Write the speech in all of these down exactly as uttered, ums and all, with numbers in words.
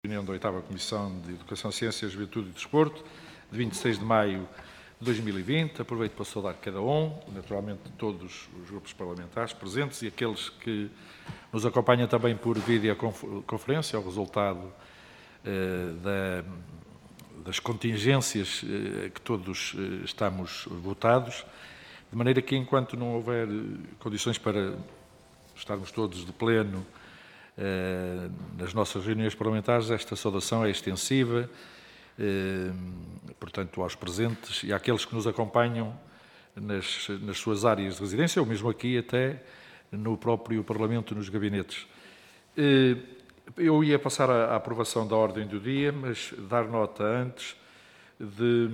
Reunião da oitava Comissão de Educação, Ciência, Juventude e Desporto, de vinte e seis de maio de dois mil e vinte. Aproveito para saudar cada um, naturalmente todos os grupos parlamentares presentes e aqueles que nos acompanham também por videoconferência, ao resultado eh, da, das contingências eh, que todos eh, estamos votados, de maneira que, enquanto não houver condições para estarmos todos de pleno Uh, nas nossas reuniões parlamentares, esta saudação é extensiva, uh, portanto, aos presentes e àqueles que nos acompanham nas, nas suas áreas de residência, ou mesmo aqui até no próprio Parlamento, nos gabinetes. Uh, eu ia passar à, à aprovação da ordem do dia, mas dar nota antes de,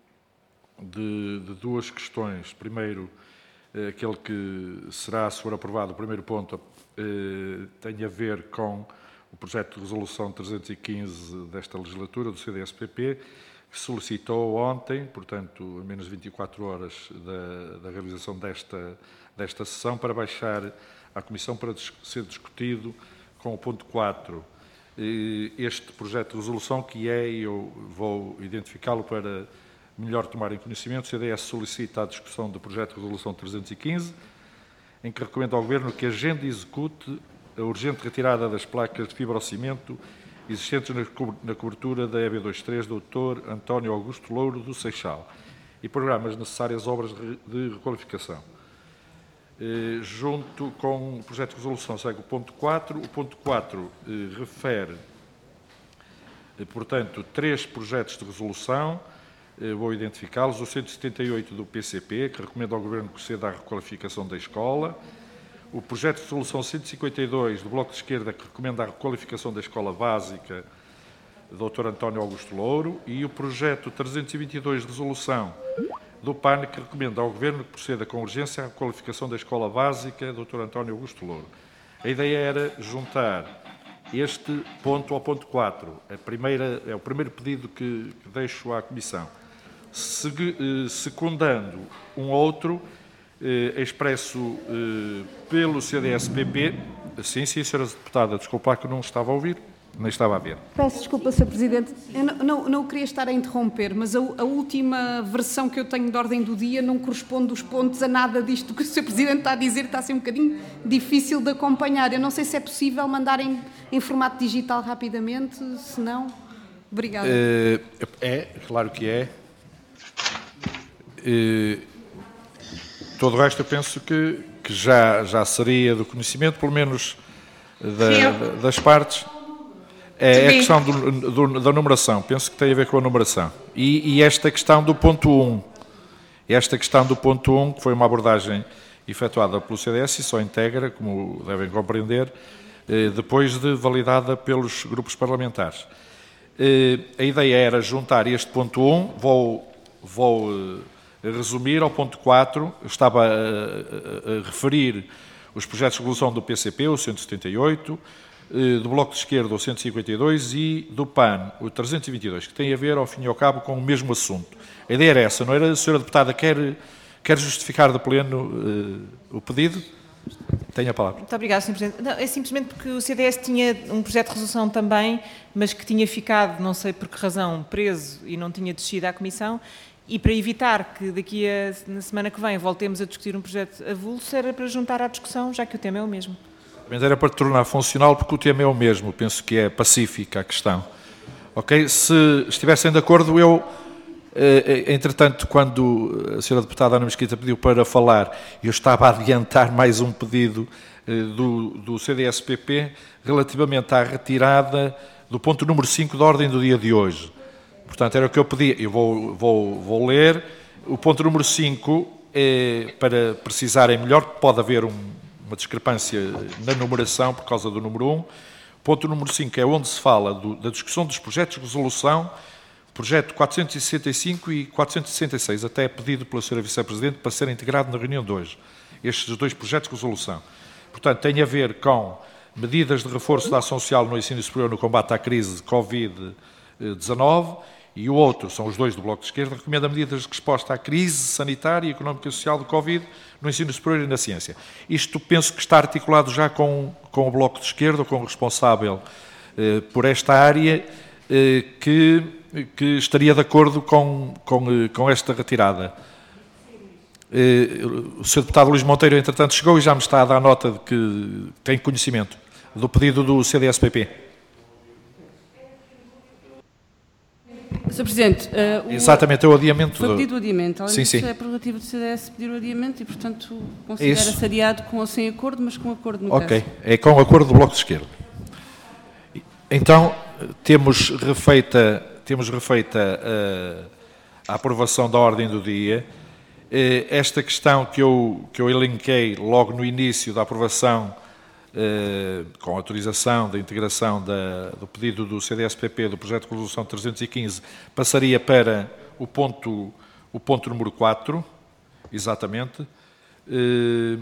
de, de duas questões. Primeiro, uh, aquele que será, se for aprovado, o primeiro ponto, Uh, tem a ver com o projeto de resolução trezentos e quinze desta legislatura, do C D S P P, que solicitou ontem, portanto, a menos de vinte e quatro horas da, da realização desta, desta sessão, para baixar à Comissão para ser discutido com o ponto quatro. Uh, este projeto de resolução, que é, e eu vou identificá-lo para melhor tomar em conhecimento, o C D S solicita a discussão do projeto de resolução trezentos e quinze, em que recomenda ao Governo que agende e execute a urgente retirada das placas de fibrocimento existentes na cobertura da E B vinte e três doutor António Augusto Louro do Seixal e programa as necessárias obras de requalificação. Eh, junto com o projeto de resolução segue o ponto quatro. O ponto quatro eh, refere, eh, portanto, três projetos de resolução. Vou identificá-los, o cento e setenta e oito do P C P, que recomenda ao Governo que proceda à requalificação da escola, o projeto de resolução cento e cinquenta e dois do Bloco de Esquerda, que recomenda a requalificação da escola básica, doutor António Augusto Louro, e o projeto trezentos e vinte e dois de resolução do P A N, que recomenda ao Governo que proceda com urgência à requalificação da escola básica, doutor António Augusto Louro. A ideia era juntar este ponto ao ponto quatro. A primeira, é o primeiro pedido que, que deixo à Comissão. Secundando um outro, eh, expresso eh, pelo C D S P P. Sim, sim, senhora Deputada, desculpa que não estava a ouvir, nem estava a ver. Peço desculpa, senhor Presidente. Eu não, não, não queria estar a interromper, mas a, a última versão que eu tenho de ordem do dia não corresponde os pontos a nada disto que o senhor Presidente está a dizer, está a ser um bocadinho difícil de acompanhar. Eu não sei se é possível mandar em, em formato digital rapidamente, se não... Obrigada. É, é, claro que é. E, todo o resto eu penso que, que já, já seria do conhecimento, pelo menos da, da, das partes. É a questão do, do, da numeração, penso que tem a ver com a numeração. E, e esta questão do ponto um, esta questão do ponto um, que foi uma abordagem efetuada pelo C D S e só integra, como devem compreender, depois de validada pelos grupos parlamentares. A ideia era juntar este ponto um, vou, vou resumir ao ponto quatro, eu estava a, a, a referir os projetos de resolução do P C P, o cento e setenta e oito, do Bloco de Esquerda, o cento e cinquenta e dois, e do P A N, o trezentos e vinte e dois, que tem a ver, ao fim e ao cabo, com o mesmo assunto. A ideia era essa, não era? A senhora Deputada quer, quer justificar de pleno uh, o pedido? Tenha a palavra. Muito obrigada, senhor Presidente. Não, é simplesmente porque o C D S tinha um projeto de resolução também, mas que tinha ficado, não sei por que razão, preso e não tinha descido à Comissão, e para evitar que daqui a, na semana que vem, voltemos a discutir um projeto avulso, era para juntar à discussão, já que o tema é o mesmo. Mas era para tornar funcional, porque o tema é o mesmo, penso que é pacífica a questão. Ok? Se estivessem de acordo, eu, entretanto, quando a senhora Deputada Ana Mesquita pediu para falar, eu estava a adiantar mais um pedido do, do C D S P P relativamente à retirada do ponto número cinco da ordem do dia de hoje. Portanto, era o que eu pedi, eu vou, vou, vou ler. O ponto número cinco, é, para precisarem melhor, pode haver um, uma discrepância na numeração por causa do número um. O ponto número cinco é onde se fala do, da discussão dos projetos de resolução, projeto quatrocentos e sessenta e cinco e quatrocentos e sessenta e seis, até pedido pela senhora Vice-Presidente para ser integrado na reunião de hoje. Estes dois projetos de resolução. Portanto, tem a ver com medidas de reforço da ação social no ensino superior no combate à crise de covid dezenove, e o outro, são os dois do Bloco de Esquerda, recomenda medidas de resposta à crise sanitária, económica e social do Covid no ensino superior e na ciência. Isto penso que está articulado já com, com o Bloco de Esquerda, com o responsável por esta área que, que estaria de acordo com, com, com esta retirada. O senhor Deputado Luís Monteiro, entretanto, chegou e já me está a dar nota de que tem conhecimento do pedido do C D S P P. senhor Presidente, uh, o... Exatamente, é o adiamento. Foi pedido o adiamento. Além sim, disso, sim. é prerrogativa do C D S pedir o adiamento e, portanto, considera-se adiado com ou sem acordo, mas com acordo no Ok, caso. é com acordo do Bloco de Esquerda. Então, temos refeita, temos refeita uh, a aprovação da ordem do dia. Uh, esta questão que eu, que eu elenquei logo no início da aprovação, Uh, com autorização da integração da, do pedido do C D S P P do projeto de resolução trezentos e quinze, passaria para o ponto, o ponto número quatro, exatamente, uh,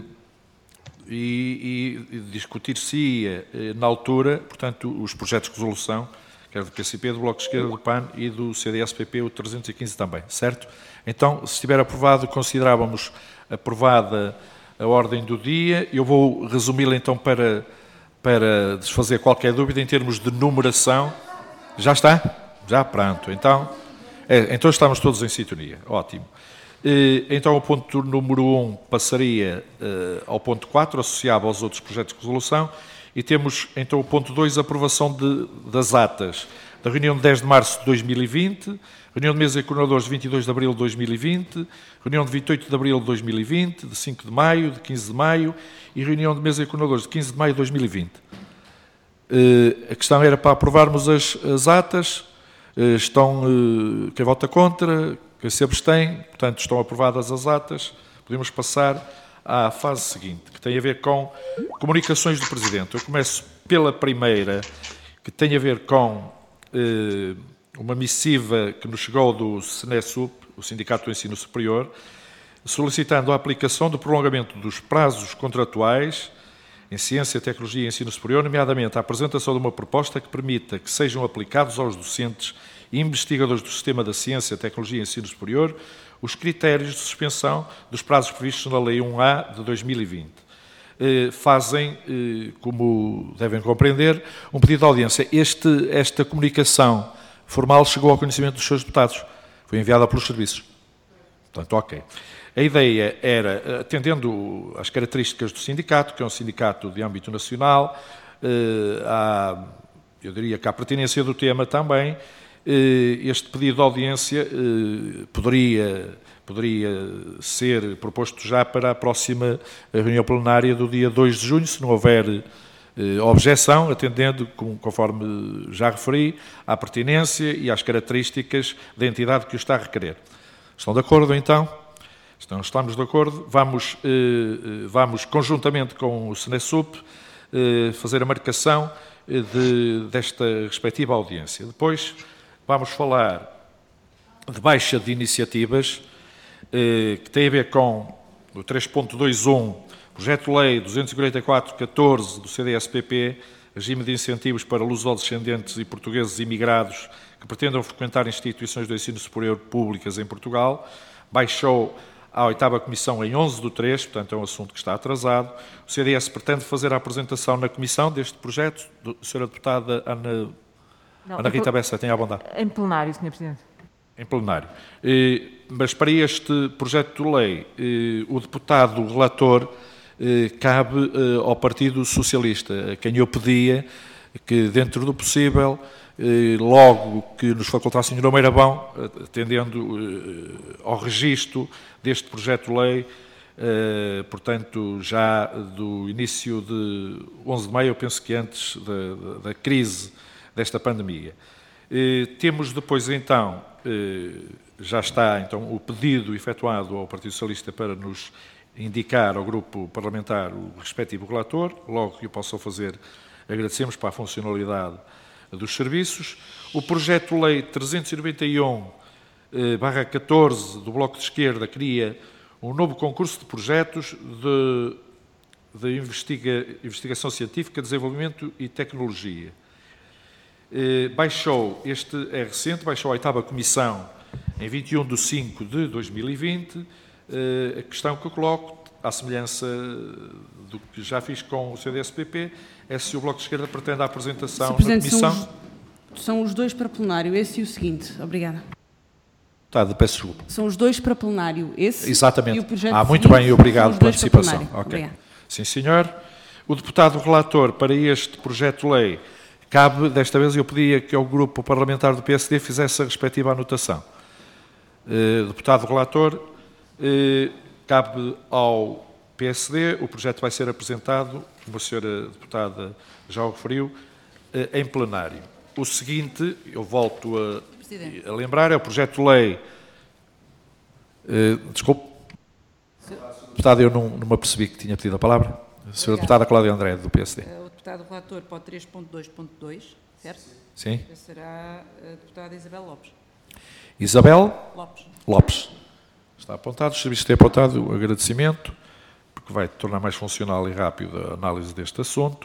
e, e discutir-se-ia uh, na altura, portanto, os projetos de resolução, quer do P C P, do Bloco de Esquerda, do P A N e do C D S P P, o trezentos e quinze também, certo? Então, se estiver aprovado, considerávamos aprovada a ordem do dia. Eu vou resumi-la então para, para desfazer qualquer dúvida em termos de numeração. Já está? Já, pronto. Então, é, então estamos todos em sintonia. Ótimo. E, então o ponto número um passaria uh, ao ponto quatro, associado aos outros projetos de resolução, e temos então o ponto dois, aprovação de, das atas da reunião de dez de março de dois mil e vinte, reunião de mesa de coordenadores de vinte e dois de abril de dois mil e vinte, reunião de vinte e oito de abril de dois mil e vinte, de cinco de maio, de quinze de maio e reunião de mesa de coordenadores de quinze de maio de dois mil e vinte. Uh, a questão era para aprovarmos as, as atas, uh, estão, uh, quem vota contra, quem se abstém, portanto estão aprovadas as atas, podemos passar à fase seguinte, que tem a ver com comunicações do Presidente. Eu começo pela primeira, que tem a ver com uh, uma missiva que nos chegou do SENESUP, o Sindicato do Ensino Superior, solicitando a aplicação do prolongamento dos prazos contratuais em Ciência, Tecnologia e Ensino Superior, nomeadamente a apresentação de uma proposta que permita que sejam aplicados aos docentes e investigadores do Sistema da Ciência, Tecnologia e Ensino Superior os critérios de suspensão dos prazos previstos na Lei um A de dois mil e vinte. Eh, fazem, eh, como devem compreender, um pedido de audiência. Este, esta comunicação formal chegou ao conhecimento dos seus deputados. Foi enviada pelos serviços. Portanto, ok. A ideia era, atendendo às características do sindicato, que é um sindicato de âmbito nacional, eh, há, eu diria que há pertinência do tema também, eh, este pedido de audiência eh, poderia, poderia ser proposto já para a próxima reunião plenária do dia dois de junho, se não houver eh, objeção, atendendo, com, conforme já referi, à pertinência e às características da entidade que o está a requerer. Estão de acordo, então? Então, estamos de acordo. Vamos, eh, vamos conjuntamente com o SENESUP, eh, fazer a marcação de, desta respectiva audiência. Depois, vamos falar de baixa de iniciativas, eh, que tem a ver com o três ponto dois um, Projeto-Lei duzentos e quarenta e quatro barra catorze do C D S P P, regime de incentivos para lusodescendentes e portugueses imigrados que pretendam frequentar instituições de ensino superior públicas em Portugal. Baixou à oitava Comissão em onze do três, portanto é um assunto que está atrasado. O C D S pretende fazer a apresentação na Comissão deste projeto. A senhora Deputada Ana, Não, Ana Rita Bessa, tenha à bondade. Em plenário, senhor Presidente. Em plenário. Eh, mas para este projeto de lei, eh, o deputado relator eh, cabe eh, ao Partido Socialista, a quem eu pedia que, dentro do possível, eh, logo que nos facultasse o senhor Meirabão, atendendo eh, ao registro deste projeto de lei, eh, portanto, já do início de onze de maio, eu penso que antes da, da crise desta pandemia. Eh, temos depois, então, eh, já está então, o pedido efetuado ao Partido Socialista para nos indicar ao grupo parlamentar o respectivo relator, logo que o possam fazer, agradecemos para a funcionalidade dos serviços. O projeto de lei trezentos e noventa e um barra catorze do Bloco de Esquerda cria um novo concurso de projetos de, de investiga, investigação científica, desenvolvimento e tecnologia. Eh, baixou, este é recente, baixou a oitava Comissão em vinte e um de cinco de dois mil e vinte. Eh, a questão que eu coloco à semelhança do que já fiz com o C D S P P, é se o Bloco de Esquerda pretende a apresentação na Comissão. São os, são os dois para plenário, esse e o seguinte. Obrigada. Tá, peço desculpa. São os dois para plenário, esse Exatamente. e o projeto Ah, muito seguinte, bem, obrigado pela antecipação. Okay. Obrigada. Sim, senhor. O deputado relator para este projeto de lei, cabe, desta vez eu pedia que o grupo parlamentar do P S D fizesse a respectiva anotação. Uh, deputado relator, uh, cabe ao P S D, o projeto vai ser apresentado, como a senhora deputada já o referiu, uh, em plenário. O seguinte, eu volto a, a lembrar, é o projeto de lei... Uh, desculpe. Deputado, eu não, não me apercebi que tinha pedido a palavra. A senhora deputada Cláudia André, do P S D. O deputado relator para o três ponto dois ponto dois, certo? Sim. Será a deputada Isabel Lopes. Isabel Lopes. Lopes. Está apontado, os serviços têm apontado o agradecimento, porque vai tornar mais funcional e rápido a análise deste assunto.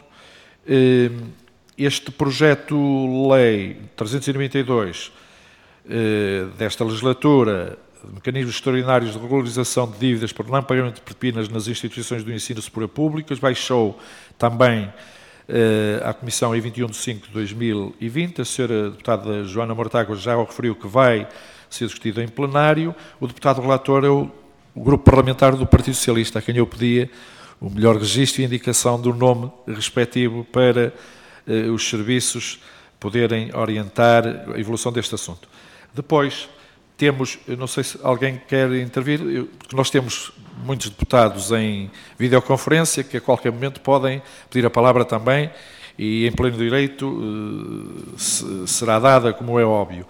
Este projeto de lei trezentos e noventa e dois desta legislatura, mecanismos extraordinários de regularização de dívidas por não pagamento de propinas nas instituições do ensino superior públicas, baixou também eh, à Comissão em vinte e um de cinco de dois mil e vinte. A senhora deputada Joana Mortágua já o referiu que vai ser discutido em plenário. O deputado relator é o, o grupo parlamentar do Partido Socialista, a quem eu pedia o melhor registro e indicação do nome respectivo para eh, os serviços poderem orientar a evolução deste assunto. Depois... Temos, eu não sei se alguém quer intervir, porque nós temos muitos deputados em videoconferência que a qualquer momento podem pedir a palavra também e em pleno direito será dada, como é óbvio.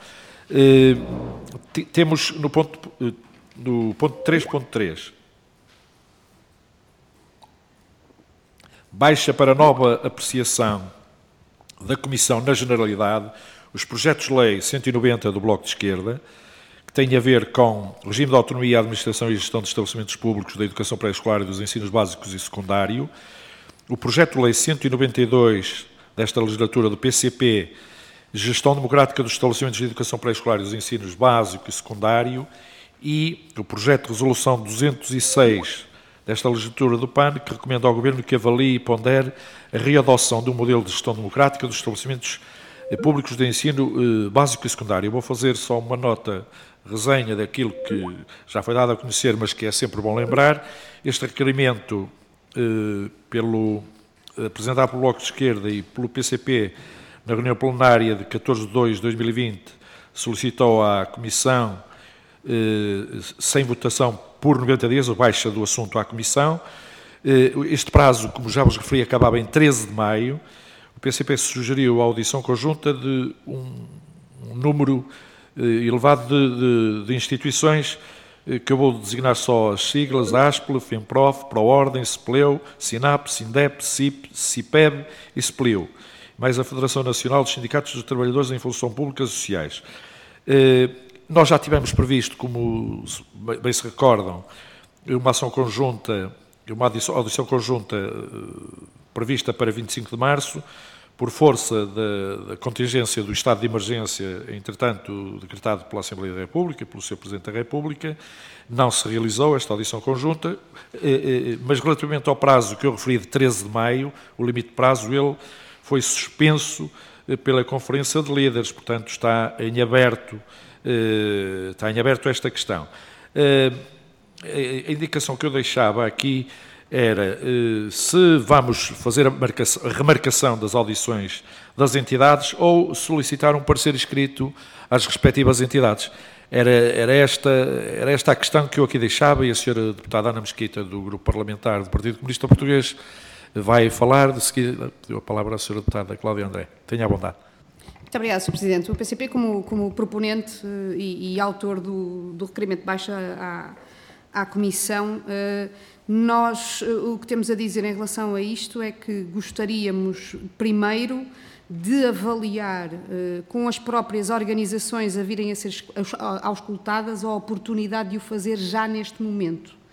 Temos no ponto, no ponto três ponto três, baixa para nova apreciação da Comissão na generalidade os projetos de lei cento e noventa do Bloco de Esquerda, que tem a ver com o regime de autonomia, administração e gestão de estabelecimentos públicos da educação pré-escolar e dos ensinos básicos e secundário, o projeto de lei cento e noventa e dois desta legislatura do P C P, gestão democrática dos estabelecimentos de educação pré-escolar e dos ensinos básico e secundário, e o projeto de resolução duzentos e seis desta legislatura do P A N, que recomenda ao Governo que avalie e pondere a readoção de um modelo de gestão democrática dos estabelecimentos públicos de ensino básico e secundário. Eu vou fazer só uma nota, resenha daquilo que já foi dado a conhecer, mas que é sempre bom lembrar. Este requerimento, eh, pelo, apresentado pelo Bloco de Esquerda e pelo P C P, na reunião plenária de catorze de dois de dois mil e vinte, solicitou à Comissão, eh, sem votação por noventa dias, a baixa do assunto à Comissão. Eh, este prazo, como já vos referi, acabava em treze de maio. O P C P sugeriu a audição conjunta de um, um número eh, elevado de, de, de instituições, eh, que eu vou designar só as siglas: ASPLE, FEMPROF, ProOrdem, SPLEU, SINAP, SINDEP, CIP, CIPEB e SPLIU, mais a Federação Nacional dos Sindicatos dos Trabalhadores em Função Públicas e Sociais. Eh, nós já tivemos previsto, como bem se recordam, uma ação conjunta, uma audição, audição conjunta eh, prevista para vinte e cinco de março, por força da, da contingência do estado de emergência, entretanto decretado pela Assembleia da República e pelo senhor Presidente da República, não se realizou esta audição conjunta, mas relativamente ao prazo que eu referi de treze de maio, o limite de prazo, ele foi suspenso pela Conferência de Líderes, portanto está em aberto, está em aberto esta questão. A indicação que eu deixava aqui era, se vamos fazer a, marcação, a remarcação das audições das entidades ou solicitar um parecer escrito às respectivas entidades. Era, era, esta, era esta a questão que eu aqui deixava, e a senhora deputada Ana Mesquita, do Grupo Parlamentar do Partido Comunista Português, vai falar. De seguida, deu a palavra à senhora deputada Cláudia André. Tenha a bondade. Muito obrigada, senhor Presidente. O P C P, como, como proponente e, e autor do, do requerimento de baixa à, à Comissão, nós o que temos a dizer em relação a isto é que gostaríamos, primeiro, de avaliar com as próprias organizações a virem a ser auscultadas a oportunidade de o fazer já neste momento.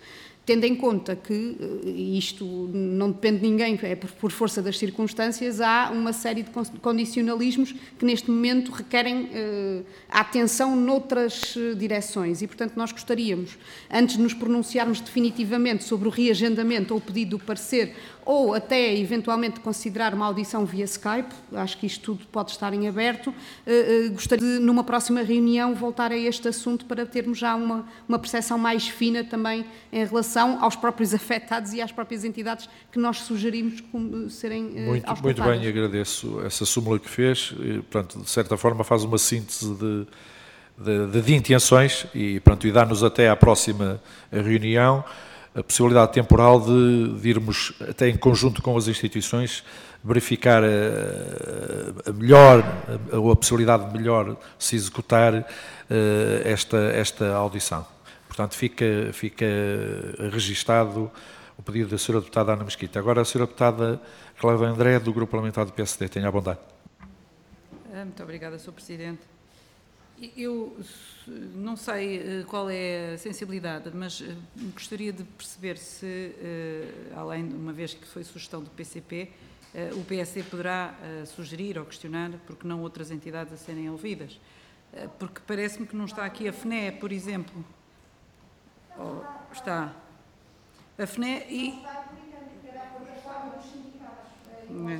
tendo em conta que isto não depende de ninguém, é por força das circunstâncias, há uma série de condicionalismos que neste momento requerem eh, atenção noutras direções e, portanto, nós gostaríamos, antes de nos pronunciarmos definitivamente sobre o reagendamento ou o pedido do parecer, ou até eventualmente considerar uma audição via Skype, acho que isto tudo pode estar em aberto, eh, eh, gostaria de, numa próxima reunião, voltar a este assunto para termos já uma, uma percepção mais fina também em relação aos próprios afetados e às próprias entidades que nós sugerimos como serem muito, auscultadas. Muito bem, agradeço essa súmula que fez. E, portanto, de certa forma faz uma síntese de, de, de intenções e, portanto, e dá-nos até à próxima reunião a possibilidade temporal de, de irmos até em conjunto com as instituições verificar a, a melhor, ou a, a possibilidade de melhor se executar uh, esta, esta audição. Portanto, fica, fica registado o pedido da senhora deputada Ana Mesquita. Agora a senhora deputada Cláudia André, do Grupo Parlamentar do P S D. Tenha a bondade. Muito obrigada, senhor Presidente. Eu não sei qual é a sensibilidade, mas gostaria de perceber se, além de uma vez que foi sugestão do P C P, o P S D poderá sugerir ou questionar porque não outras entidades a serem ouvidas. Porque parece-me que não está aqui a F N E, por exemplo. Oh, está. A F N E e... É.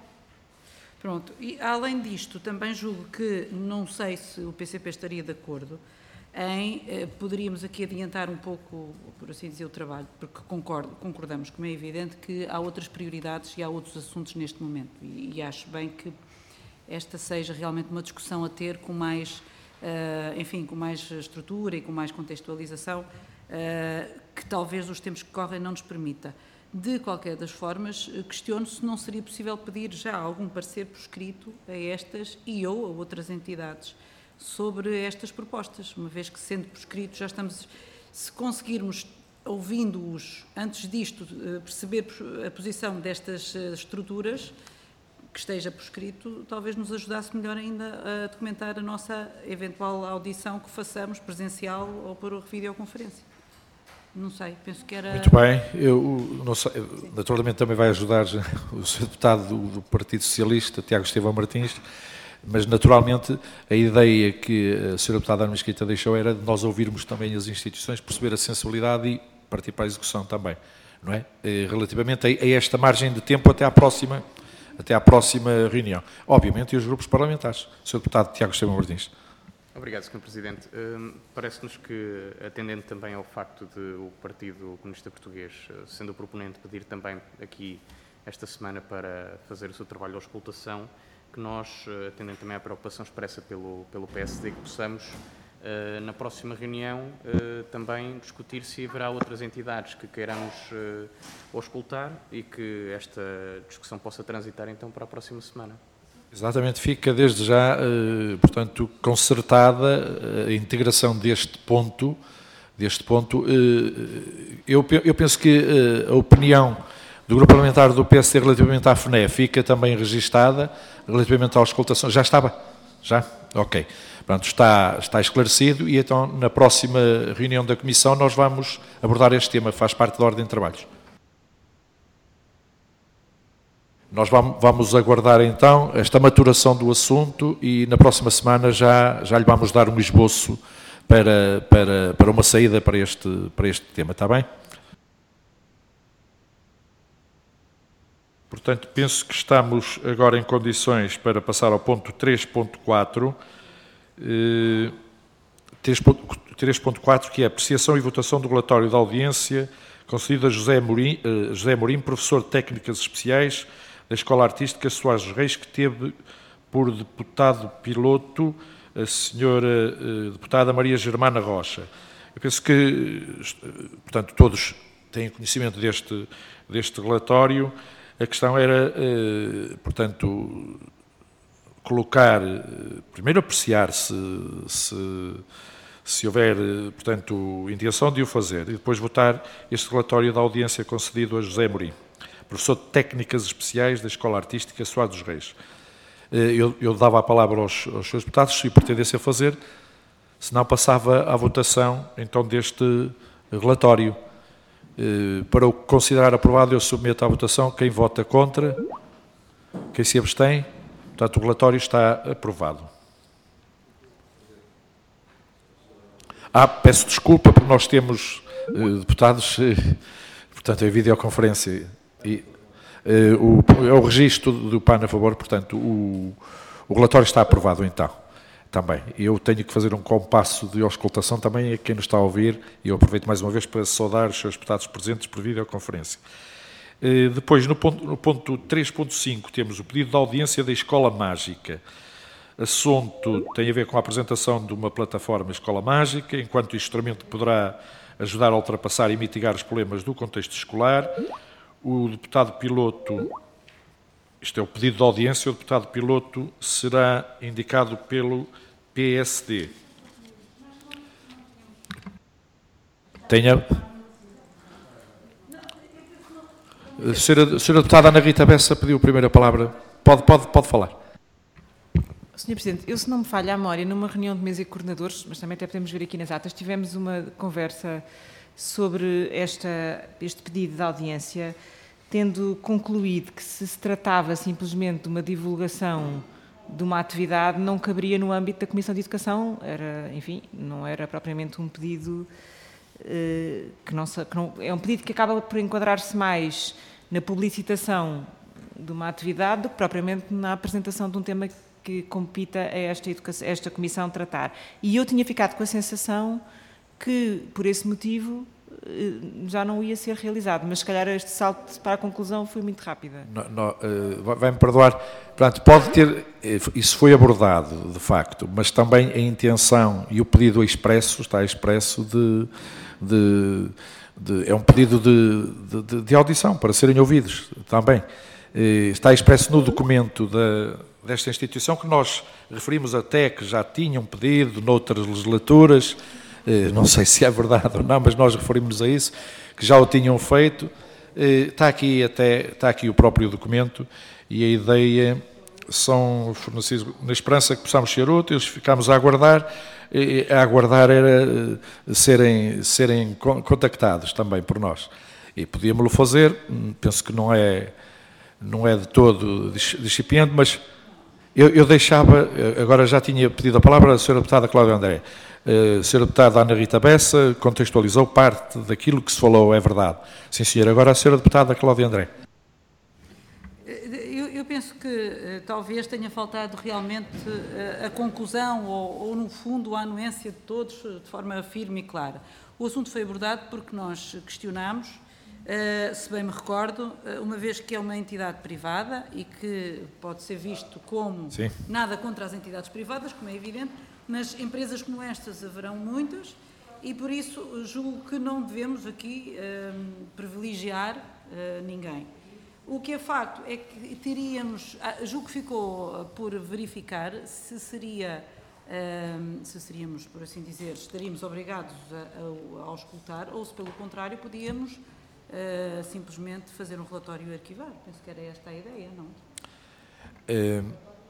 Pronto. E, além disto, também julgo que, não sei se o P C P estaria de acordo em, eh, poderíamos aqui adiantar um pouco, por assim dizer, o trabalho, porque concordo, concordamos, como é evidente, que há outras prioridades e há outros assuntos neste momento. E, e acho bem que esta seja realmente uma discussão a ter com mais, uh, enfim, com mais estrutura e com mais contextualização, Uh, que talvez os tempos que correm não nos permita. De qualquer das formas, questiono se não seria possível pedir já algum parecer por escrito a estas e ou a outras entidades sobre estas propostas, uma vez que, sendo por escrito, já estamos, se conseguirmos, ouvindo-os, antes disto, perceber a posição destas estruturas, que esteja por escrito, talvez nos ajudasse melhor ainda a documentar a nossa eventual audição que façamos, presencial ou por videoconferência. Não sei, penso que era... Muito bem, eu não sei, naturalmente também vai ajudar o senhor deputado do, do Partido Socialista, Tiago Estevão Martins, mas naturalmente a ideia que a senhora deputada Ana Mesquita deixou era de nós ouvirmos também as instituições, perceber a sensibilidade e partir para a execução também, não é? Relativamente a, a esta margem de tempo até à próxima, até à próxima reunião. Obviamente, e os grupos parlamentares. senhor deputado Tiago Estevão Martins. Obrigado, senhor Presidente. Uh, Parece-nos que, atendendo também ao facto de o Partido Comunista Português, uh, sendo o proponente, pedir também aqui esta semana para fazer o seu trabalho de auscultação, que nós, uh, atendendo também à preocupação expressa pelo, pelo P S D, que possamos, uh, na próxima reunião, uh, também discutir se haverá outras entidades que queiramos uh, auscultar e que esta discussão possa transitar então para a próxima semana. Exatamente, fica desde já, portanto, concertada a integração deste ponto, deste ponto. Eu, eu penso que a opinião do Grupo Parlamentar do P S D relativamente à F N E fica também registada, relativamente à auscultação. Já estava? Já? Ok. Pronto, está, está esclarecido e então na próxima reunião da Comissão nós vamos abordar este tema, faz parte da ordem de trabalhos. Nós vamos aguardar então esta maturação do assunto e na próxima semana já, já lhe vamos dar um esboço para, para, para uma saída para este, para este tema, está bem? Portanto, penso que estamos agora em condições para passar ao ponto três ponto quatro, três ponto quatro, que é a apreciação e votação do relatório da audiência concedido a José Amorim, José Amorim, professor de Técnicas Especiais da Escola Artística Soares dos Reis, que teve por deputado piloto a senhora uh, deputada Maria Germana Rocha. Eu penso que, portanto, todos têm conhecimento deste, deste relatório. A questão era, uh, portanto, colocar, uh, primeiro apreciar se, se, se houver, uh, portanto, intenção de o fazer, e depois votar este relatório da audiência concedido a José Amorim, professor de Técnicas Especiais da Escola Artística Soares dos Reis. Eu, eu dava a palavra aos, aos seus deputados, se pretendessem fazer, se não passava à votação, então, deste relatório. Para o considerar aprovado, eu submeto à votação. Quem vota contra? Quem se abstém? Portanto, o relatório está aprovado. Ah, peço desculpa porque nós temos eh, deputados, eh, portanto, em videoconferência. E, eh, o, é o registro do P A N a favor, portanto, o, o relatório está aprovado então. Também. Eu tenho que fazer um compasso de auscultação também a quem nos está a ouvir e eu aproveito mais uma vez para saudar os seus deputados presentes por videoconferência. Eh, depois, no ponto, no ponto três ponto cinco, temos o pedido de audiência da Escola Mágica. Assunto tem a ver com a apresentação de uma plataforma Escola Mágica, enquanto instrumento que poderá ajudar a ultrapassar e mitigar os problemas do contexto escolar. O deputado piloto, isto é o pedido de audiência, o deputado piloto será indicado pelo P S D. Tenha... A senhora, a senhora deputada Ana Rita Bessa pediu a primeira palavra. Pode, pode, pode falar. senhor Presidente, eu, se não me falha a memória, numa reunião de mesa de coordenadores, mas também até podemos ver aqui nas atas, tivemos uma conversa sobre esta, este pedido de audiência, tendo concluído que se se tratava simplesmente de uma divulgação de uma atividade, não caberia no âmbito da Comissão de Educação, era, enfim, não era propriamente um pedido eh, que, não, que não... É um pedido que acaba por enquadrar-se mais na publicitação de uma atividade do que propriamente na apresentação de um tema que compita a esta, educação, a esta Comissão tratar. E eu tinha ficado com a sensação que, por esse motivo, já não ia ser realizado, mas se calhar este salto para a conclusão foi muito rápida. Não, não, uh, vai-me perdoar, portanto, pode ter, isso foi abordado, de facto, mas também a intenção e o pedido expresso, está expresso de, de, de é um pedido de, de, de audição, para serem ouvidos também. Uh, está expresso no documento da, desta instituição, que nós referimos até que já tinham pedido noutras legislaturas. Não sei se é verdade ou não, mas nós referimos a isso, que já o tinham feito. Está aqui, até, está aqui o próprio documento e a ideia são fornecidos, na esperança que possamos ser úteis, ficámos a aguardar, a aguardar era serem, serem contactados também por nós. E podíamos-lo fazer, penso que não é, não é de todo discipiente, mas eu, eu deixava, agora já tinha pedido a palavra a senhora deputada Cláudia André. A senhora deputada Ana Rita Bessa contextualizou parte daquilo que se falou, é verdade. Sim, senhora. Agora a senhora deputada Cláudia André. Eu, eu penso que uh, talvez tenha faltado realmente uh, a conclusão ou, ou, no fundo, a anuência de todos de forma firme e clara. O assunto foi abordado porque nós questionámos, uh, se bem me recordo, uh, uma vez que é uma entidade privada e que pode ser visto como Sim. nada contra as entidades privadas, como é evidente, mas empresas como estas haverão muitas e, por isso, julgo que não devemos aqui um, privilegiar uh, ninguém. O que é facto é que teríamos, julgo que ficou por verificar se seria, um, se seríamos, por assim dizer, estaríamos obrigados a, a, a auscultar ou se, pelo contrário, podíamos uh, simplesmente fazer um relatório e arquivar. Penso que era esta a ideia, não? É...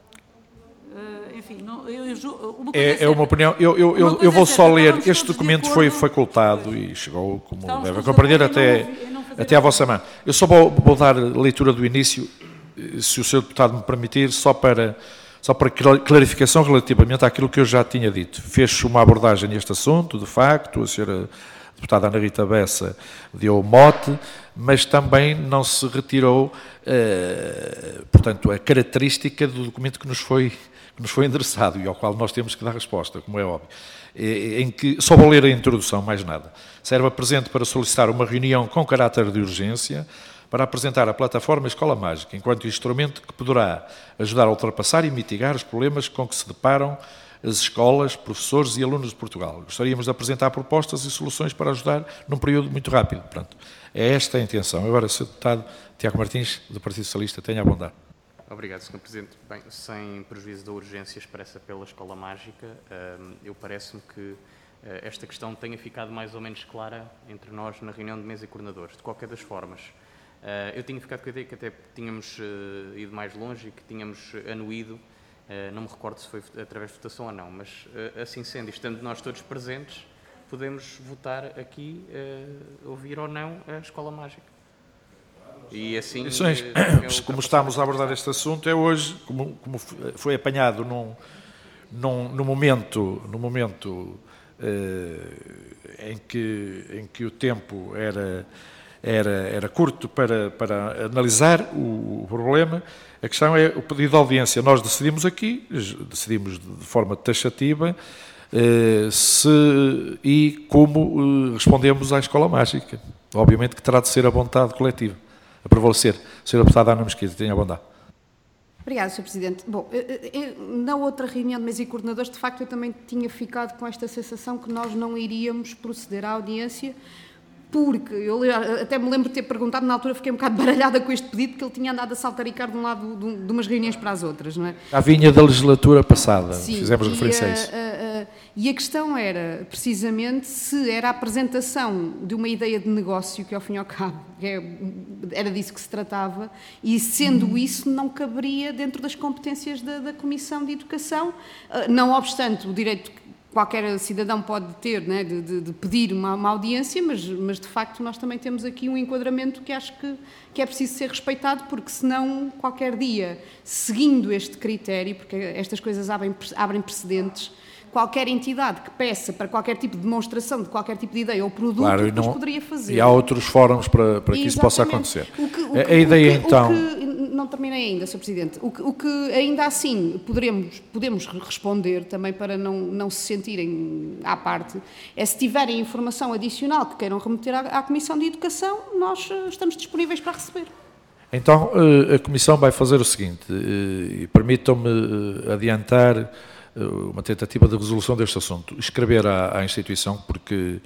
Uh, enfim, não, eu, eu, uma é, é uma opinião. Eu, eu, eu, eu vou só ler. Este documento foi facultado e chegou, como deve compreender, até, até à vossa mão. Eu só vou, vou dar leitura do início, se o senhor deputado me permitir, só para, só para clarificação relativamente àquilo que eu já tinha dito. Fez-se uma abordagem neste assunto, de facto, a senhora deputada Ana Rita Bessa deu o mote, mas também não se retirou, eh, portanto, a característica do documento que nos foi que nos foi endereçado e ao qual nós temos que dar resposta, como é óbvio, em que, só vou ler a introdução, mais nada. Serve a presente para solicitar uma reunião com caráter de urgência para apresentar a plataforma Escola Mágica, enquanto instrumento que poderá ajudar a ultrapassar e mitigar os problemas com que se deparam as escolas, professores e alunos de Portugal. Gostaríamos de apresentar propostas e soluções para ajudar num período muito rápido. Pronto. É esta a intenção. Agora, senhor deputado Tiago Martins, do Partido Socialista, tenha a bondade. Obrigado, senhor Presidente. Bem, sem prejuízo da urgência expressa pela Escola Mágica, eu parece-me que esta questão tenha ficado mais ou menos clara entre nós na reunião de mesa e coordenadores. De qualquer das formas, eu tinha ficado com a ideia que até tínhamos ido mais longe e que tínhamos anuído, não me recordo se foi através de votação ou não, mas assim sendo, estando nós todos presentes, podemos votar aqui, uh, ouvir ou não a Escola Mágica. E assim... Condições, uh, como estamos a abordar este assunto, é hoje, como, como foi apanhado num, num, num momento, num momento uh, em, que, em que o tempo era... Era, era curto para, para analisar o, o problema. A questão é o pedido de audiência. Nós decidimos aqui, decidimos de forma taxativa, eh, se e como eh, respondemos à Escola Mágica. Obviamente que terá de ser a vontade coletiva, a prevalecer. senhora Deputada Ana Mesquita, tenha a bondade. Obrigada, senhor Presidente. Bom, na outra reunião de mesa e coordenadores, de facto, eu também tinha ficado com esta sensação que nós não iríamos proceder à audiência, porque eu até me lembro de ter perguntado, na altura fiquei um bocado baralhada com este pedido, porque ele tinha andado a saltaricar de um lado de, de umas reuniões para as outras, não é? Já vinha da legislatura passada, Sim, fizemos e referência a a, isso. A, a, e a questão era, precisamente, se era a apresentação de uma ideia de negócio, que ao fim e ao cabo é, era disso que se tratava, e sendo Uhum. isso não caberia dentro das competências da, da Comissão de Educação, não obstante o direito que qualquer cidadão pode ter, né, de, de, de pedir uma, uma audiência, mas, mas de facto nós também temos aqui um enquadramento que acho que, que é preciso ser respeitado, porque senão qualquer dia, seguindo este critério, porque estas coisas abrem, abrem precedentes, qualquer entidade que peça para qualquer tipo de demonstração de qualquer tipo de ideia ou produto, Claro, e depois não, poderia fazer. E há outros fóruns para, para que isso possa acontecer. O que, o a, que, a ideia o que, então... O que, não terminei ainda, senhor Presidente. O que, o que ainda assim poderemos, podemos responder, também para não, não se sentirem à parte, é se tiverem informação adicional que queiram remeter à, à Comissão de Educação, nós estamos disponíveis para receber. Então, a Comissão vai fazer o seguinte, e permitam-me adiantar uma tentativa de resolução deste assunto. Escrever à, à instituição, porque,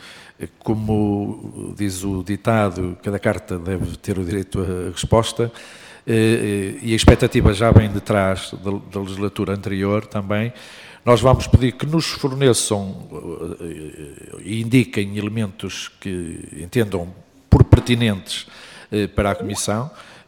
como diz o ditado, cada carta deve ter o direito à resposta, e a expectativa já vem de trás da, da legislatura anterior também. Nós vamos pedir que nos forneçam e indiquem elementos que entendam por pertinentes para a Comissão,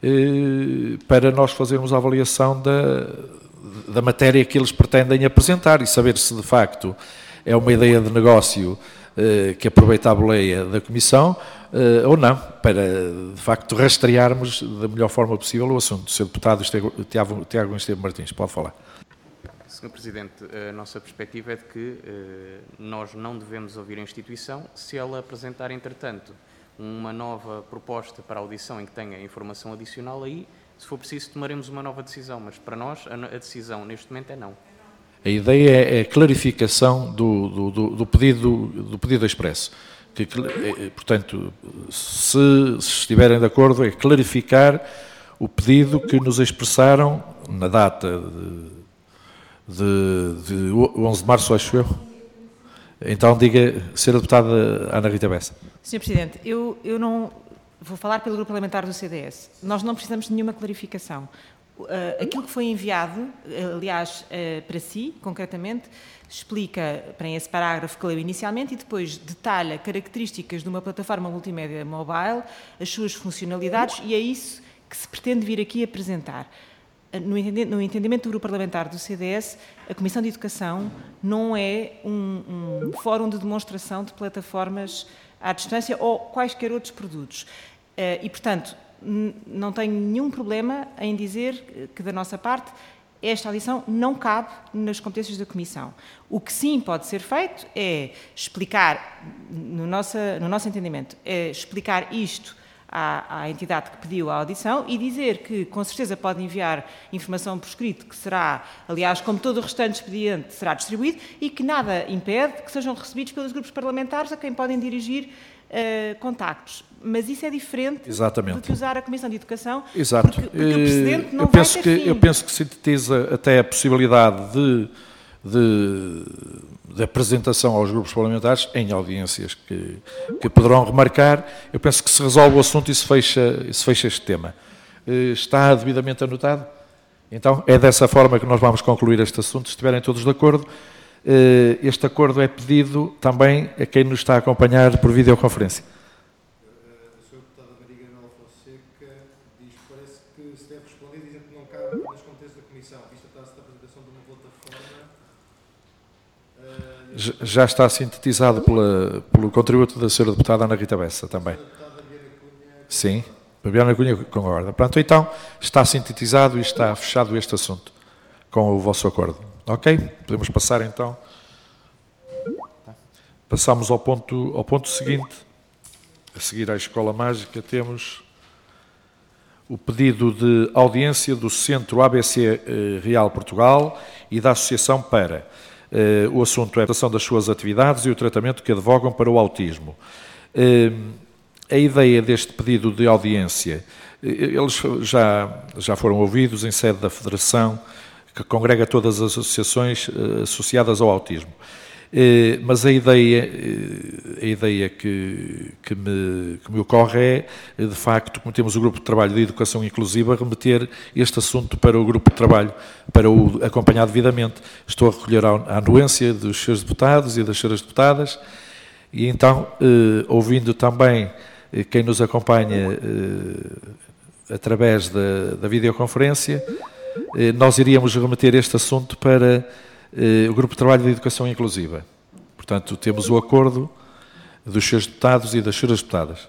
para nós fazermos a avaliação da, da matéria que eles pretendem apresentar e saber se de facto é uma ideia de negócio que aproveita a boleia da Comissão ou não, para de facto rastrearmos da melhor forma possível o assunto. senhor Deputado Tiago, Tiago Esteves Martins, pode falar. senhor Presidente, a nossa perspectiva é de que eh, nós não devemos ouvir a instituição se ela apresentar, entretanto, uma nova proposta para a audição em que tenha informação adicional, aí, se for preciso, tomaremos uma nova decisão, mas para nós a, a decisão neste momento é não. A ideia é a clarificação do, do, do, do, pedido, do pedido expresso. Que, portanto, se, se estiverem de acordo, é clarificar o pedido que nos expressaram na data de, de, de onze de março, acho eu. Então, diga, senhora Deputada Ana Rita Bessa. senhor Presidente, eu, eu não vou falar pelo Grupo Parlamentar do C D S. Nós não precisamos de nenhuma clarificação. Uh, aquilo que foi enviado, aliás, uh, para si, concretamente, explica, para esse parágrafo que leu inicialmente, e depois detalha características de uma plataforma multimédia mobile, as suas funcionalidades, e é isso que se pretende vir aqui apresentar. No entendimento do Grupo Parlamentar do C D S, a Comissão de Educação não é um, um fórum de demonstração de plataformas à distância ou quaisquer outros produtos. E, portanto, não tenho nenhum problema em dizer que, da nossa parte, esta audição não cabe nas competências da Comissão. O que sim pode ser feito é explicar, no nosso, no nosso entendimento, é explicar isto À, à entidade que pediu a audição e dizer que, com certeza, pode enviar informação por escrito, que será, aliás, como todo o restante expediente, será distribuído, e que nada impede que sejam recebidos pelos grupos parlamentares a quem podem dirigir uh, contactos. Mas isso é diferente Exatamente. do que usar a Comissão de Educação, Exato. Porque, porque o Presidente não eu penso vai ter que, fim. Eu penso que sintetiza até a possibilidade de, de, de apresentação aos grupos parlamentares em audiências que, que poderão remarcar. Eu penso que se resolve o assunto e se fecha, se fecha este tema. Está devidamente anotado? Então, é dessa forma que nós vamos concluir este assunto, se estiverem todos de acordo. Este acordo é pedido também a quem nos está a acompanhar por videoconferência. A senhora Deputada Maria Gabriela Fonseca diz, parece que se deve responder dizendo que não cabe nas competências da Comissão, vista a apresentação de uma plataforma. Já está sintetizado pela, pelo contributo da senhora deputada Ana Rita Bessa também. Sim, Fabiana Cunha concorda. Pronto, então está sintetizado e está fechado este assunto com o vosso acordo. Ok? Podemos passar então. Passamos ao ponto, ao ponto seguinte. A seguir à Escola Mágica temos o pedido de audiência do Centro A B C Real Portugal e da Associação para... Uh, o assunto é a apresentação das suas atividades e o tratamento que advogam para o autismo. Uh, a ideia deste pedido de audiência, uh, eles já, já foram ouvidos em sede da Federação, que congrega todas as associações uh, associadas ao autismo. Uh, mas a ideia, uh, a ideia que, que, me, que me ocorre é, de facto, como temos o Grupo de Trabalho de Educação Inclusiva, remeter este assunto para o Grupo de Trabalho, para o acompanhar devidamente. Estou a recolher a anuência dos senhores deputados e das senhoras deputadas e então, uh, ouvindo também uh, quem nos acompanha uh, através da, da videoconferência, uh, nós iríamos remeter este assunto para Uh, o Grupo de Trabalho de Educação Inclusiva. Portanto, temos o acordo dos senhores deputados e das senhoras deputadas.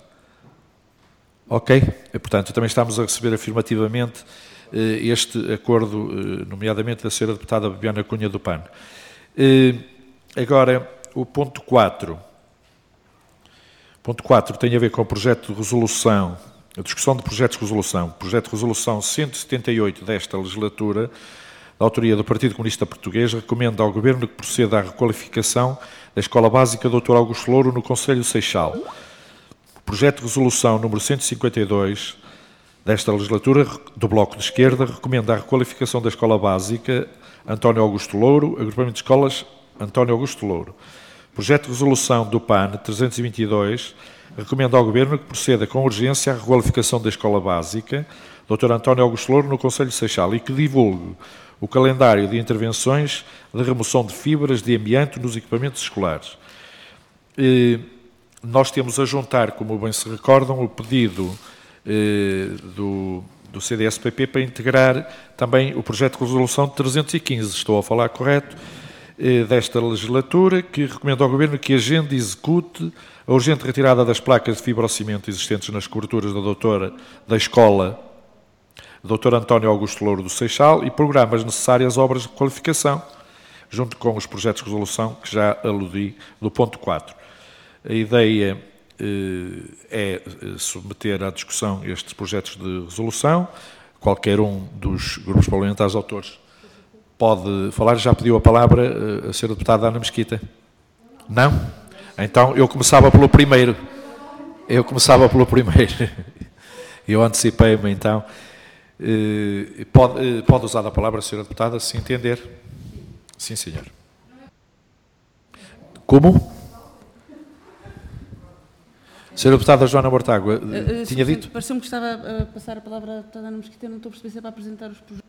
Ok? E, portanto, também estamos a receber afirmativamente uh, este acordo, uh, nomeadamente da senhora deputada Fabiana Cunha do P A N. Uh, agora, o ponto quatro. Ponto quatro tem a ver com o projeto de resolução, a discussão de projetos de resolução. Projeto de resolução cento e setenta e oito desta legislatura, da autoria do Partido Comunista Português, recomenda ao Governo que proceda à requalificação da Escola Básica doutor Augusto Louro no Concelho de Seixal. O projeto de resolução número cento e cinquenta e dois desta legislatura, do Bloco de Esquerda, recomenda a requalificação da Escola Básica António Augusto Louro, agrupamento de escolas António Augusto Louro. O projeto de resolução do P A N trezentos e vinte e dois recomenda ao Governo que proceda com urgência à requalificação da Escola Básica doutor António Augusto Louro no Concelho de Seixal e que divulgue o calendário de intervenções de remoção de fibras de amianto nos equipamentos escolares. E nós temos a juntar, como bem se recordam, o pedido eh, do, do C D S P P para integrar também o projeto de resolução trezentos e quinze, estou a falar correto, eh, desta legislatura, que recomenda ao Governo que agende e execute a urgente retirada das placas de fibrocimento existentes nas coberturas da doutora da escola doutor António Augusto Louro do Seixal e programas necessárias obras de qualificação, junto com os projetos de resolução que já aludi do ponto quatro. A ideia eh, é submeter à discussão estes projetos de resolução. Qualquer um dos grupos parlamentares autores pode falar. Já pediu a palavra a senhora deputada Ana Mesquita? Não? Então eu começava pelo primeiro. Eu começava pelo primeiro. Eu antecipei-me então. Uh, pode, uh, pode usar a palavra, senhora deputada, se entender. Sim, senhor. Como? Senhora deputada Joana Mortágua, uh, uh, tinha dito? Pareceu-me que estava a passar a palavra à deputada Ana Mesquita, eu não estou a perceber se é para apresentar os projetos.